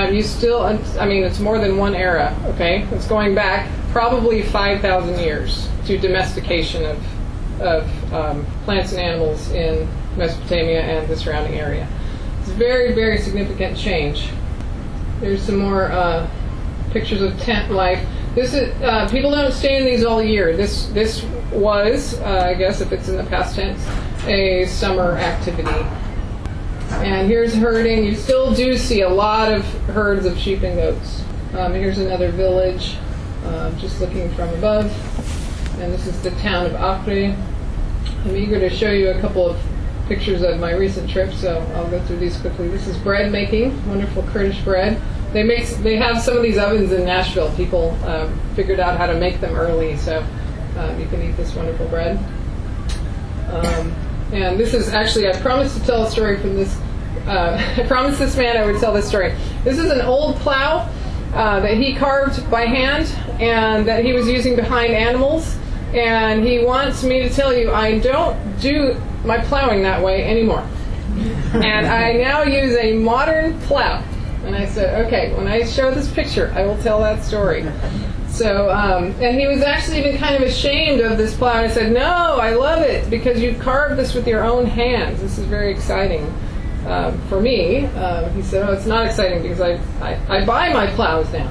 It's more than one era, okay? It's going back probably 5,000 years to domestication of plants and animals in Mesopotamia and the surrounding area. It's a very, very significant change. There's some more pictures of tent life. This is people don't stay in these all year. This was, I guess if it's in the past tense, a summer activity. And here's herding. You still do see a lot of herds of sheep and goats. Here's another village, just looking from above. And this is the town of Acre. I'm eager to show you a couple of pictures of my recent trip, so I'll go through these quickly. This is bread making, wonderful Kurdish bread. They have some of these ovens in Nashville. People figured out how to make them early, so you can eat this wonderful bread. And this is actually, I promised to tell a story from this. I promised this man I would tell this story. This is an old plow. that he carved by hand and that he was using behind animals. And he wants me to tell you I don't do my plowing that way anymore. And I now use a modern plow. And I said, okay, when I show this picture, I will tell that story. So, and he was actually even kind of ashamed of this plow. And I said, no, I love it because you carved this with your own hands. This is very exciting for me. He said, oh, it's not exciting because I buy my plows now.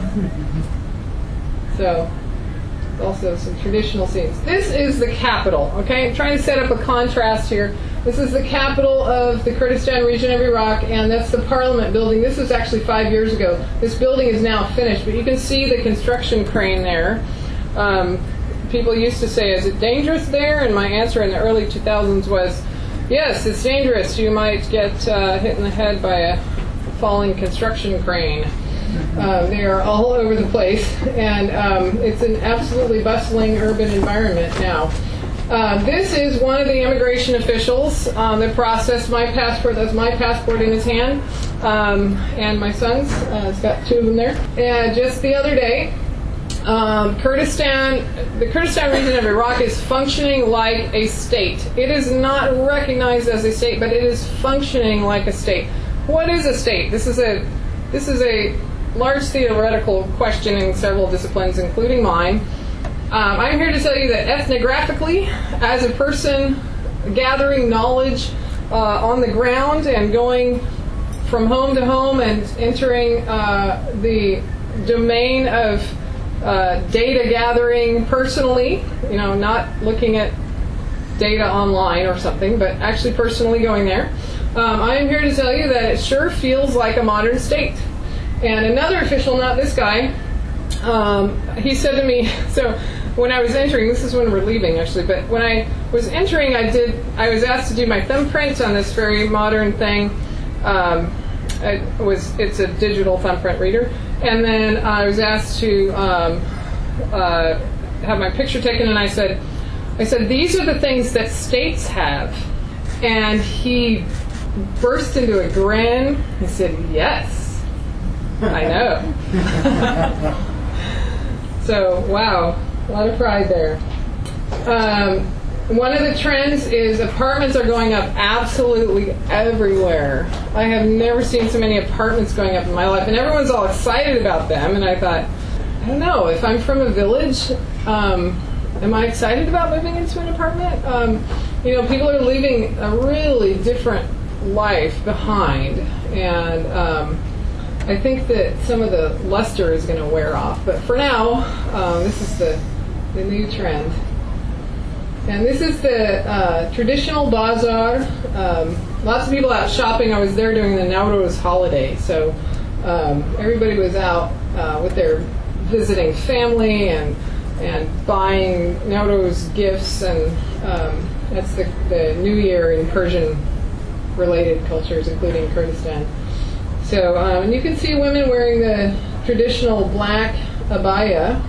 So, also some traditional scenes. This is the capital, okay? I'm trying to set up a contrast here. This is the capital of the Kurdistan region of Iraq, and that's the parliament building. This was actually 5 years ago. This building is now finished, but you can see the construction crane there. People used to say, is it dangerous there? And my answer in the early 2000s was, yes, it's dangerous. You might get hit in the head by a falling construction crane. They are all over the place, and it's an absolutely bustling urban environment now. This is one of the immigration officials that processed my passport. That's my passport in his hand, and my son's. It's got two of them there. And just the other day, the Kurdistan region of Iraq is functioning like a state. It is not recognized as a state, but it is functioning like a state. What is a state? This is a large theoretical question in several disciplines, including mine. I'm here to tell you that ethnographically, as a person gathering knowledge on the ground and going from home to home and entering the domain of data gathering personally, not looking at data online or something, but actually personally going there, I am here to tell you that it sure feels like a modern state. And another official, not this guy, he said to me, so when I was entering, this is when we're leaving actually, but when I was entering, I was asked to do my thumbprint on this very modern thing. It's a digital thumbprint reader. And then I was asked to have my picture taken, and I said, these are the things that states have. And he burst into a grin. He said, yes. I know. So, wow, a lot of pride there. One of the trends is apartments are going up absolutely everywhere. I have never seen so many apartments going up in my life, and everyone's all excited about them. And I thought, I don't know, if I'm from a village, am I excited about moving into an apartment? People are leaving a really different life behind, and I think that some of the luster is going to wear off. But for now, this is the new trend. And this is the traditional bazaar. Lots of people out shopping. I was there during the Nowruz holiday. So everybody was out with their visiting family and buying Nowruz gifts. And that's the New Year in Persian-related cultures, including Kurdistan. So, and you can see women wearing the traditional black abaya,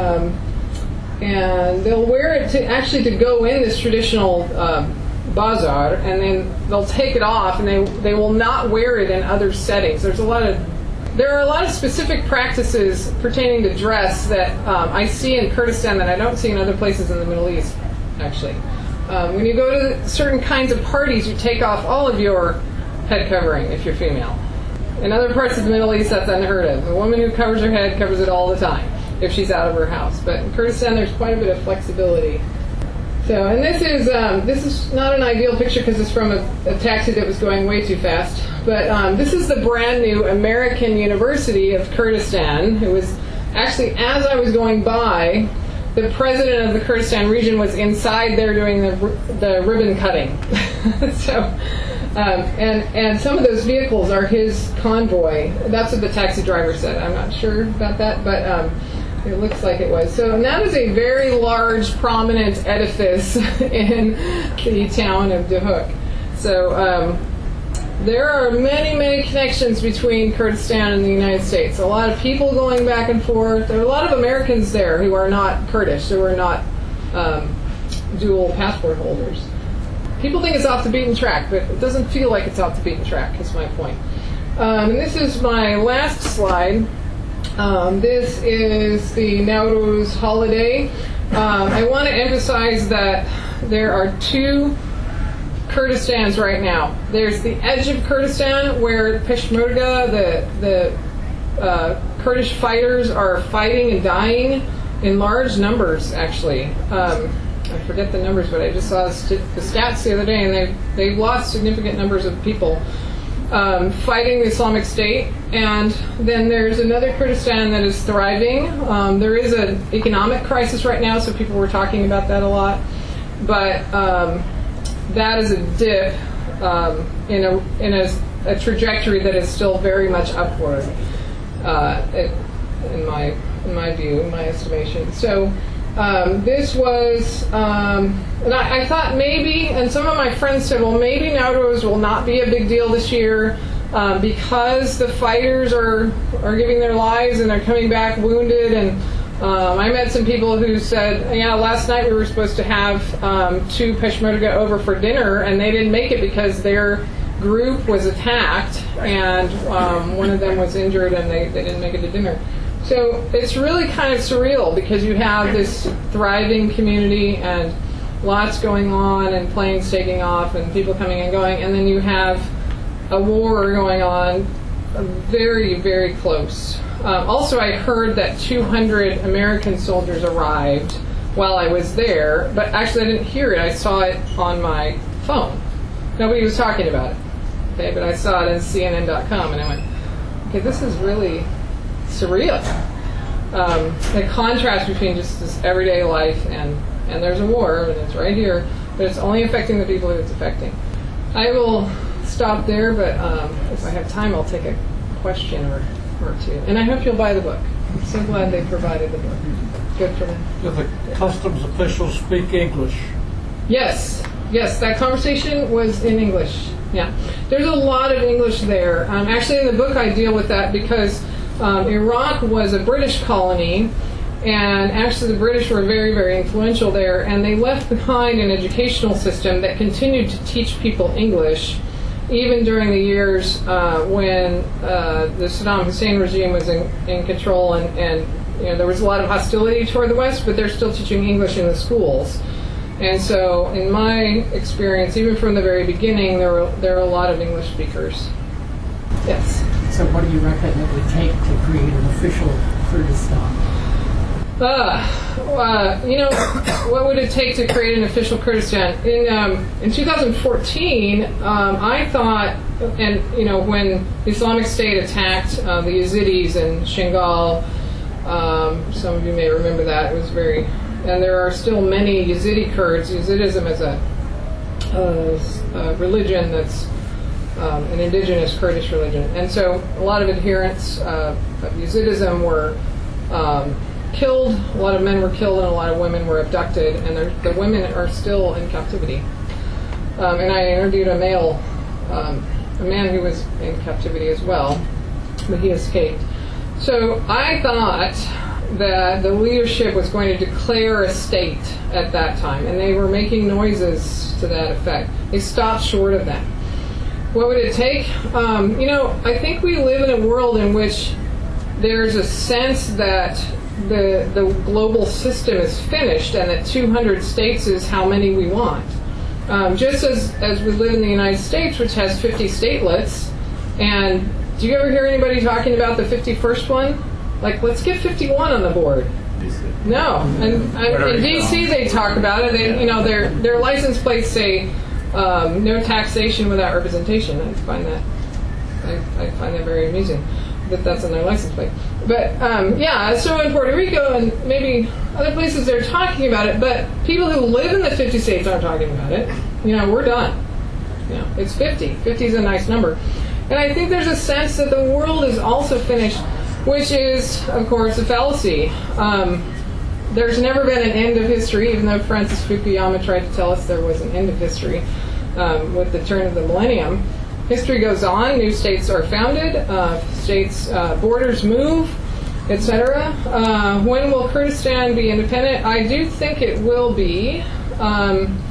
and they'll wear it to go in this traditional bazaar, and then they'll take it off, and they will not wear it in other settings. There are a lot of specific practices pertaining to dress that I see in Kurdistan that I don't see in other places in the Middle East, actually. When you go to certain kinds of parties, you take off all of your head covering if you're female. In other parts of the Middle East, that's unheard of. A woman who covers her head covers it all the time if she's out of her house. But in Kurdistan, there's quite a bit of flexibility. So, and this is not an ideal picture because it's from a taxi that was going way too fast. But this is the brand new American University of Kurdistan. It was actually, as I was going by, the president of the Kurdistan region was inside there doing the ribbon cutting. So. And some of those vehicles are his convoy. That's what the taxi driver said. I'm not sure about that, but it looks like it was. So, and that is a very large, prominent edifice in the town of Duhok. So there are many, many connections between Kurdistan and the United States. A lot of people going back and forth. There are a lot of Americans there who are not Kurdish, who are not dual passport holders. People think it's off the beaten track, but it doesn't feel like it's off the beaten track, is my point. And this is my last slide. This is the Nowruz holiday. I want to emphasize that there are two Kurdistans right now. There's the edge of Kurdistan where Peshmerga, the Kurdish fighters, are fighting and dying in large numbers, actually. I forget the numbers, but I just saw the stats the other day, and they've lost significant numbers of people fighting the Islamic State. And then there's another Kurdistan that is thriving. There is an economic crisis right now, so people were talking about that a lot. But that is a dip in a trajectory that is still very much upward, in my view, in my estimation. So this was, and I thought maybe, and some of my friends said, well, maybe Nowruz will not be a big deal this year because the fighters are giving their lives and they're coming back wounded. And I met some people who said, yeah, last night we were supposed to have two Peshmerga over for dinner, and they didn't make it because their group was attacked, and one of them was injured, and they didn't make it to dinner. So it's really kind of surreal because you have this thriving community and lots going on and planes taking off and people coming and going, and then you have a war going on very, very close. Also, I heard that 200 American soldiers arrived while I was there, but actually I didn't hear it. I saw it on my phone. Nobody was talking about it. Okay, but I saw it on CNN.com, and I went, okay, this is really surreal. The contrast between just this everyday life and there's a war, and it's right here, but it's only affecting the people that it's affecting. I will stop there, but if I have time, I'll take a question or two. And I hope you'll buy the book. I'm so glad they provided the book. Good for them. Do the customs officials speak English? Yes, that conversation was in English. Yeah, there's a lot of English there. Actually, in the book, I deal with that because Iraq was a British colony, and actually the British were very, very influential there, and they left behind an educational system that continued to teach people English, even during the years when the Saddam Hussein regime was in control, and there was a lot of hostility toward the West, but they're still teaching English in the schools. And so, in my experience, even from the very beginning, there are a lot of English speakers. Yes. So what do you reckon it would take to create an official Kurdistan? What would it take to create an official Kurdistan? In 2014, I thought, and when the Islamic State attacked the Yazidis in Shingal, some of you may remember that. It was and there are still many Yazidi Kurds. Yazidism is a religion that's an indigenous Kurdish religion. And so a lot of adherents of Yazidism were killed, a lot of men were killed, and a lot of women were abducted, and the women are still in captivity. And I interviewed a man who was in captivity as well, but he escaped. So I thought that the leadership was going to declare a state at that time, and they were making noises to that effect. They stopped short of that. What would it take? I think we live in a world in which there's a sense that the global system is finished and that 200 states is how many we want. Just as we live in the United States, which has 50 statelets, and do you ever hear anybody talking about the 51st one? Like, let's get 51 on the board. No. And in D.C. they talk about it. Their license plates say no taxation without representation. I find that very amusing that that's on their license plate. But so in Puerto Rico and maybe other places they're talking about it, but people who live in the 50 states aren't talking about it. We're done. It's 50. 50 is a nice number. And I think there's a sense that the world is also finished, which is, of course, a fallacy. There's never been an end of history, even though Francis Fukuyama tried to tell us there was an end of history with the turn of the millennium. History goes on, new states are founded, borders move, etc. When will Kurdistan be independent? I do think it will be.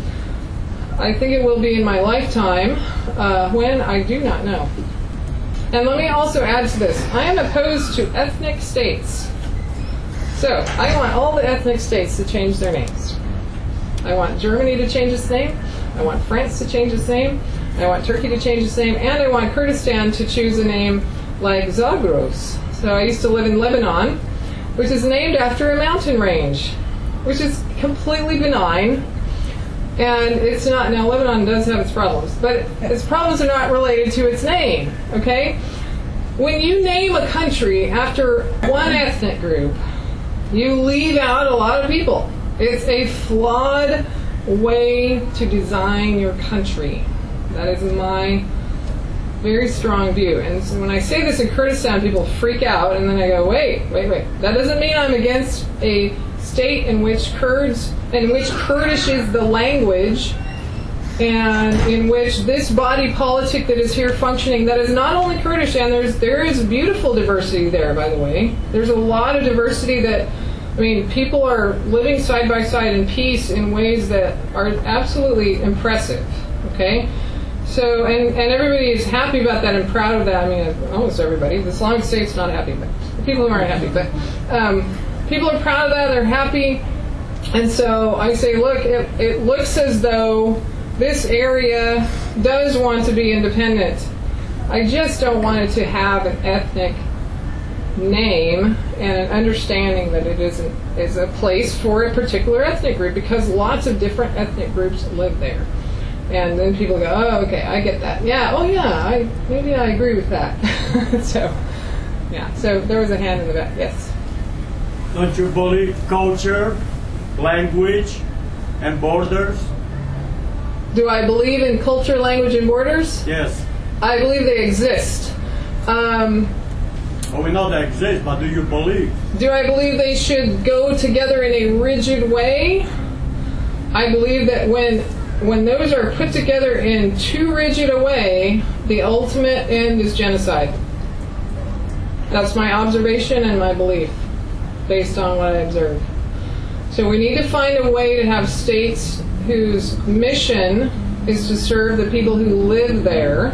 I think it will be in my lifetime. When? I do not know. And let me also add to this. I am opposed to ethnic states. So I want all the ethnic states to change their names. I want Germany to change its name. I want France to change its name. I want Turkey to change its name. And I want Kurdistan to choose a name like Zagros. So I used to live in Lebanon, which is named after a mountain range, which is completely benign. And it's not, now Lebanon does have its problems, but its problems are not related to its name, okay? When you name a country after one ethnic group, you leave out a lot of people. It's a flawed way to design your country. That is my very strong view. And so when I say this in Kurdistan, people freak out, and then I go, wait. That doesn't mean I'm against a state in which Kurdish is the language, and in which this body politic that is here functioning, that is not only Kurdish, and there is beautiful diversity there, by the way. There's a lot of diversity that, I mean, people are living side by side in peace in ways that are absolutely impressive, okay? So, and everybody is happy about that and proud of that. I mean, almost everybody. The Islamic State's not happy, but the people who aren't happy, but people are proud of that, they're happy. And so I say, look, it looks as though this area does want to be independent. I just don't want it to have an ethnic name and an understanding that it is a place for a particular ethnic group, because lots of different ethnic groups live there. And then people go, oh, okay, I get that. Yeah, oh yeah, maybe I agree with that. So, yeah, so there was a hand in the back. Yes? Don't you believe culture, language, and borders? Do I believe in culture, language, and borders? Yes. I believe they exist. Well, we know they exist, but do you believe? Do I believe they should go together in a rigid way? I believe that when those are put together in too rigid a way, the ultimate end is genocide. That's my observation and my belief, based on what I observe. So we need to find a way to have states whose mission is to serve the people who live there,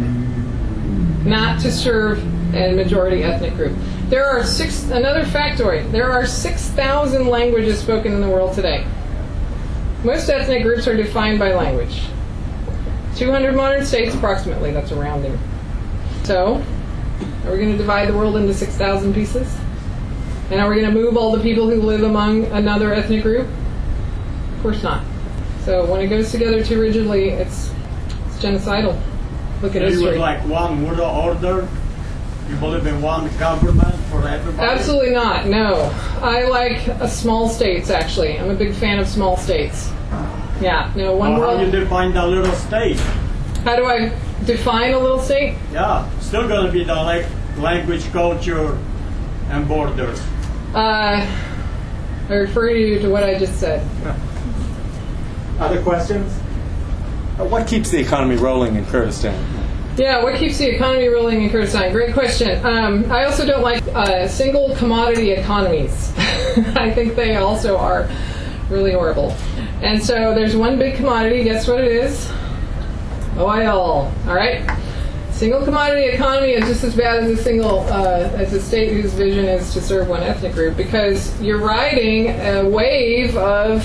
not to serve a majority ethnic group. There are another factoid. There are 6,000 languages spoken in the world today. Most ethnic groups are defined by language. 200 modern states, approximately. That's a rounding. So, are we going to divide the world into 6,000 pieces? And are we going to move all the people who live among another ethnic group? Of course not. So when it goes together too rigidly, it's genocidal. Look at history. You would like one world order? You believe in one government for everybody? Absolutely not, no. I like small states, actually. I'm a big fan of small states. Yeah, no, one world. How do you define the little state? How do I define a little state? Yeah, still going to be the language, culture, and borders. I refer you to what I just said. Other questions? What keeps the economy rolling in Kurdistan? Yeah, what keeps the economy rolling in Kurdistan? Great question. I also don't like single commodity economies. I think they also are really horrible. And so there's one big commodity. Guess what it is? Oil. All right? Single commodity economy is just as bad as a state whose vision is to serve one ethnic group, because you're riding a wave of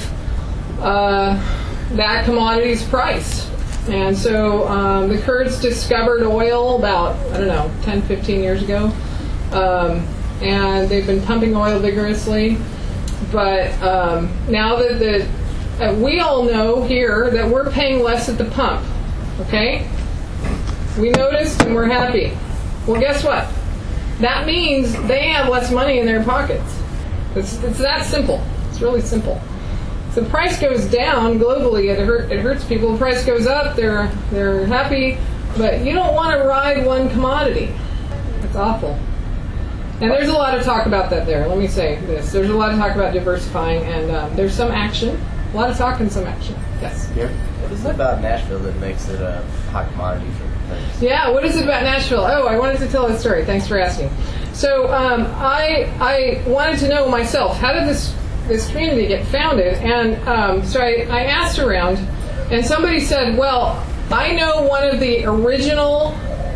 that commodity's price. And so the Kurds discovered oil about, 10, 15 years ago. And they've been pumping oil vigorously. But now that we all know here that we're paying less at the pump. Okay? We noticed and we're happy. Well, guess what? That means they have less money in their pockets. It's that simple. It's really simple. The price goes down globally, it hurts people. The price goes up, they're happy, but you don't want to ride one commodity. It's awful. And there's a lot of talk about that there. Let me say this. There's a lot of talk about diversifying, and there's some action. A lot of talk and some action. Yes? Here. What is it about Nashville that makes it a hot commodity for Kurds? Yeah, what is it about Nashville? Oh, I wanted to tell a story. Thanks for asking. So I wanted to know myself, how did this community get founded? And so I asked around, and somebody said, well, I know one of the original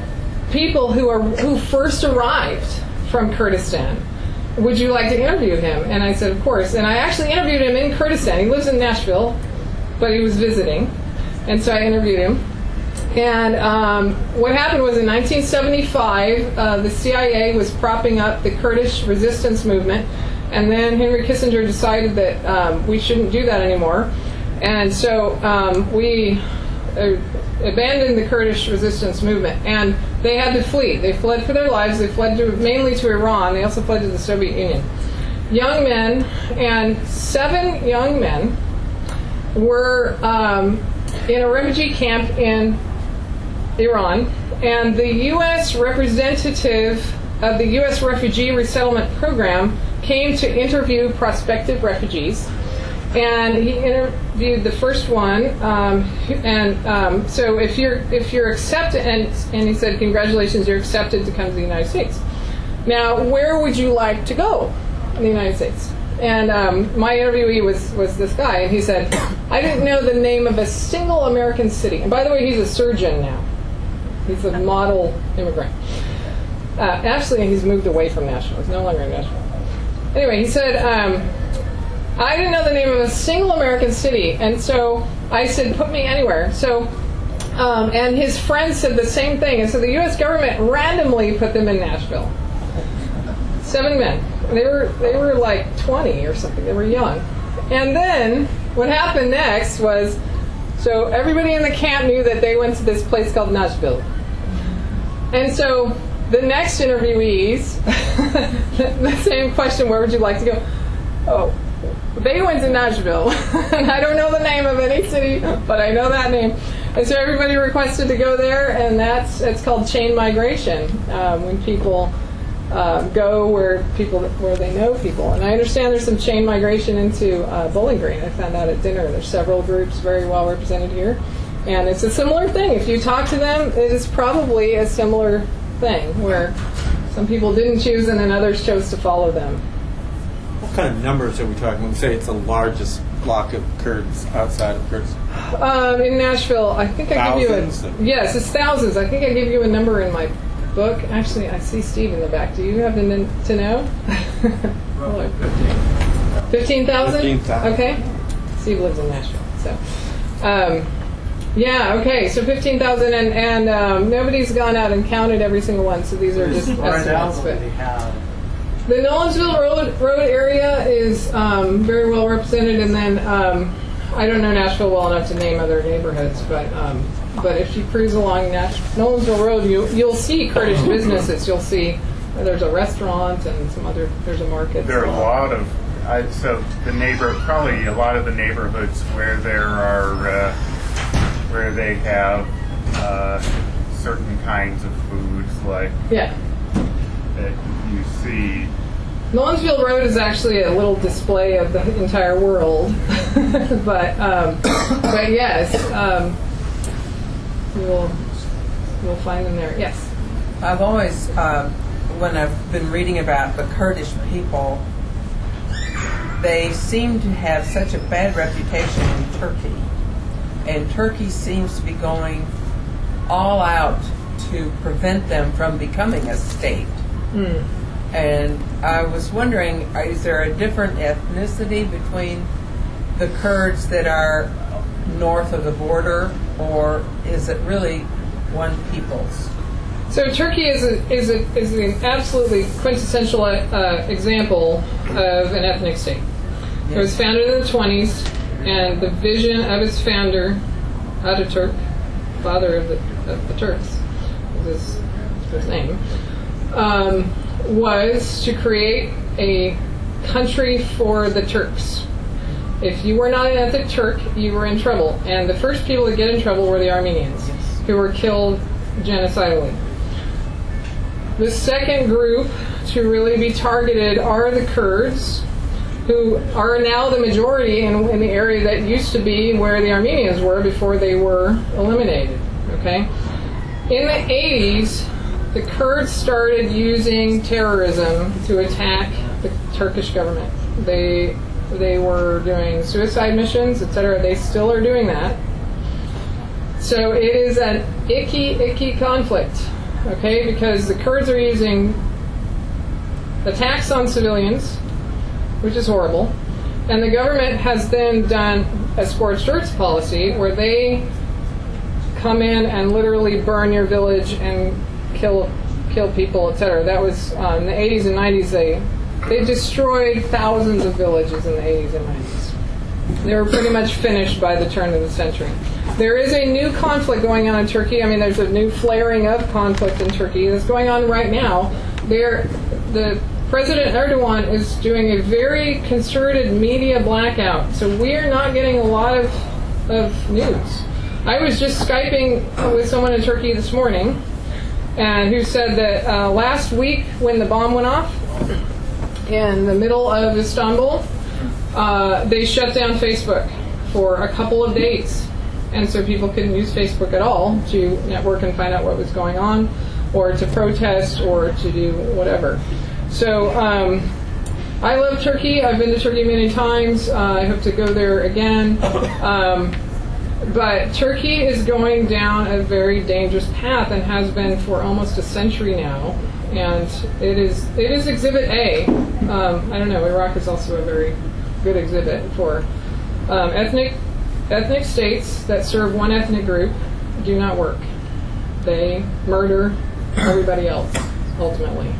people who first arrived from Kurdistan. Would you like to interview him? And I said, of course. And I actually interviewed him in Kurdistan. He lives in Nashville, but he was visiting. And so I interviewed him. And what happened was in 1975, the CIA was propping up the Kurdish resistance movement. And then Henry Kissinger decided that we shouldn't do that anymore. And so we abandoned the Kurdish resistance movement. And they had to flee. They fled for their lives. They fled mainly to Iran. They also fled to the Soviet Union. Young men, and 7 young men were in a refugee camp in Iran. And the U.S. representative of the U.S. Refugee Resettlement Program came to interview prospective refugees. And he interviewed the first one, so if you're accepted, and he said, congratulations, you're accepted to come to the United States. Now, where would you like to go in the United States? And my interviewee was this guy, and he said, I didn't know the name of a single American city. And by the way, he's a surgeon now. He's a model immigrant. Actually, he's moved away from Nashville. He's no longer in Nashville. Anyway, he said, I didn't know the name of a single American city, and so I said, put me anywhere. So, and his friends said the same thing, and so the U.S. government randomly put them in Nashville. 7 men. They were like 20 or something. They were young. And then what happened next was, so everybody in the camp knew that they went to this place called Nashville. And so the next interviewees, the same question, where would you like to go? Oh, they went to Nashville. And I don't know the name of any city, but I know that name. And so everybody requested to go there, and it's called chain migration, when people go where they know people. And I understand there's some chain migration into Bowling Green. I found out at dinner. There's several groups very well represented here. And it's a similar thing. If you talk to them, it is probably a similar thing, where some people didn't choose and then others chose to follow them. What kind of numbers are we talking when we say it's the largest block of Kurds outside of Kurdistan? In Nashville, I think I give you yes, it's thousands. I think I give you a number in my book. Actually, I see Steve in the back. Do you happen to know? 15,000? 15,000. Okay. Steve lives in Nashville. So, yeah, okay. So 15,000, and nobody's gone out and counted every single one, so these are just estimates. But the Nolensville Road area is very well represented, and then I don't know Nashville well enough to name other neighborhoods, but if you cruise along Nolensville Road, you'll see Kurdish businesses. You'll see there's a restaurant and there's a market. There are a lot of probably a lot of the neighborhoods where there are where they have certain kinds of foods like that you see. Nolensville Road is actually a little display of the entire world, but yes, we'll find them there. Yes. I've always, when I've been reading about the Kurdish people, they seem to have such a bad reputation in Turkey, and Turkey seems to be going all out to prevent them from becoming a state. Mm. And I was wondering, is there a different ethnicity between the Kurds that are north of the border, or is it really one people's? So Turkey is an absolutely quintessential example of an ethnic state. Yes. It was founded in the 20s, and the vision of its founder, Ataturk, father of the Turks, is his name, was to create a country for the Turks. If you were not an ethnic Turk, you were in trouble. And the first people to get in trouble were the Armenians, who were killed genocidally. The second group to really be targeted are the Kurds, who are now the majority in the area that used to be where the Armenians were before they were eliminated. Okay? In the 80s, the Kurds started using terrorism to attack the Turkish government. They were doing suicide missions, etc. They still are doing that. So it is an icky conflict. okay, because the Kurds are using attacks on civilians, which is horrible, and the government has then done a scorched earth policy where they come in and literally burn your village and kill people, etc. That was in the 80s and 90s. They destroyed thousands of villages in the 80s and 90s. They were pretty much finished by the turn of the century. There is a new conflict going on in Turkey. I mean, there's a new flaring of conflict in Turkey that's going on right now. The President Erdogan is doing a very concerted media blackout, so we are not getting a lot of news. I was just Skyping with someone in Turkey this morning, and who said that last week when the bomb went off in the middle of Istanbul, they shut down Facebook for a couple of days. And so people couldn't use Facebook at all to network and find out what was going on, or to protest, or to do whatever. So I love Turkey. I've been to Turkey many times. I hope to go there again. But Turkey is going down a very dangerous path and has been for almost a century now. And it is Exhibit A. I don't know, Iraq is also a very good exhibit for ethnic states that serve one ethnic group do not work. They murder everybody else, ultimately.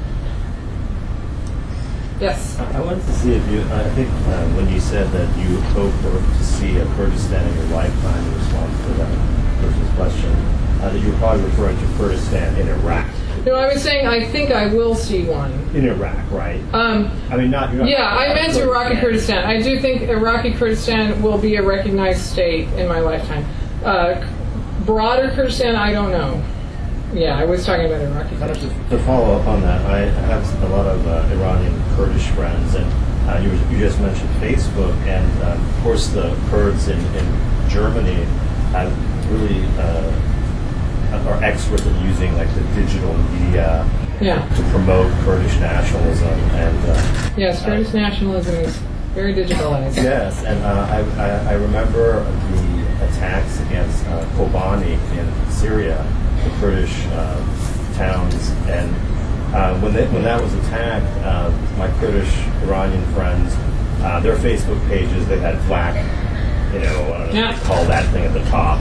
Yes? I wanted to see if you, I think when you said that you hope to see a Kurdistan in your lifetime in response to that person's question, that you were probably referring to Kurdistan in Iraq. No, I was saying I think I will see one. In Iraq, right? I mean, not... Yeah, I meant Iraqi Kurdistan. I do think Iraqi Kurdistan will be a recognized state in my lifetime. Broader Kurdistan, I don't know. Yeah, I was talking about Iraqi Kurdistan. To follow up on that, I have a lot of Iranian Kurdish friends, and you just mentioned Facebook, and of course the Kurds in Germany have really... are experts at using like the digital media to promote Kurdish nationalism and yes, Kurdish nationalism is very digitalized. Yes, and I remember the attacks against Kobani in Syria, the Kurdish towns, and when that was attacked, my Kurdish Iranian friends, their Facebook pages, they had black, I don't know what they call that thing at the top,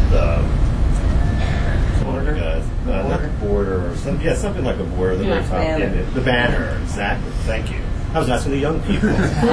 not the border or something. Yeah, something like a border. The very top. The banner. Exactly. Thank you. I was asking the young people.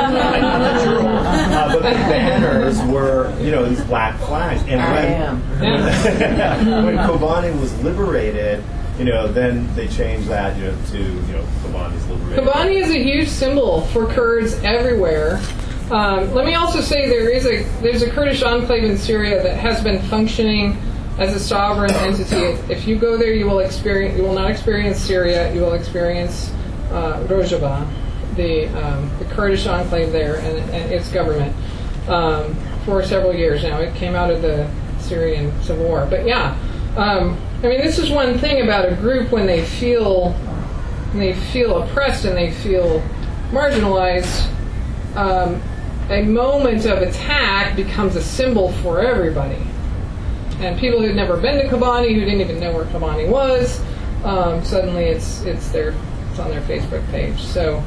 But the banners were, these black flags. And when Kobani was liberated, then they changed that, to Kobani's liberated. Kobani is a huge symbol for Kurds everywhere. Let me also say there's a Kurdish enclave in Syria that has been functioning as a sovereign entity. If you go there, you will not experience Syria. You will experience Rojava, the Kurdish enclave there, and its government for several years now. It came out of the Syrian civil war. But this is one thing about a group when they feel oppressed and they feel marginalized. A moment of attack becomes a symbol for everybody. And people who'd never been to Kobani, who didn't even know where Kobani was, suddenly it's on their Facebook page. So,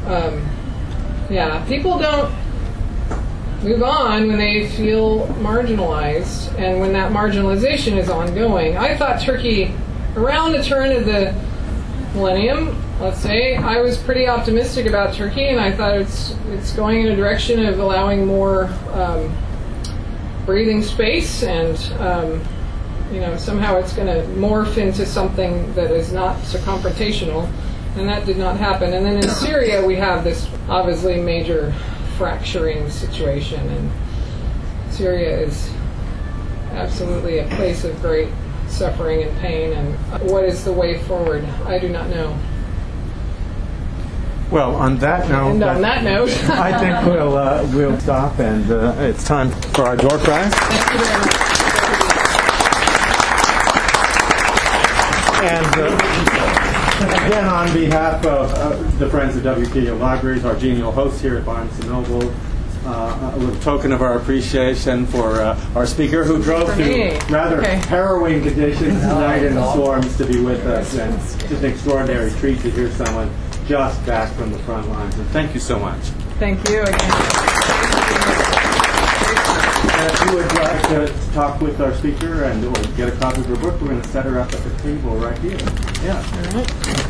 people don't move on when they feel marginalized, and when that marginalization is ongoing. I thought Turkey, around the turn of the millennium, let's say, I was pretty optimistic about Turkey, and I thought it's going in a direction of allowing more breathing space, and somehow it's going to morph into something that is not so confrontational, and that did not happen. And then in Syria we have this obviously major fracturing situation, and Syria is absolutely a place of great suffering and pain, and what is the way forward? I do not know. Well, on that note, I think we'll stop, and it's time for our door prize. Thank you very much. And again, on behalf of the Friends of WKU Libraries, our genial hosts here at Barnes & Noble, a little token of our appreciation for our speaker who drove For me. through rather Okay. harrowing conditions tonight in the storms to be with us. And it's just an extraordinary treat to hear someone just back from the front lines. And thank you so much. Thank you again. If you would like to talk with our speaker and or get a copy of her book, we're going to set her up at the table right here. Yeah.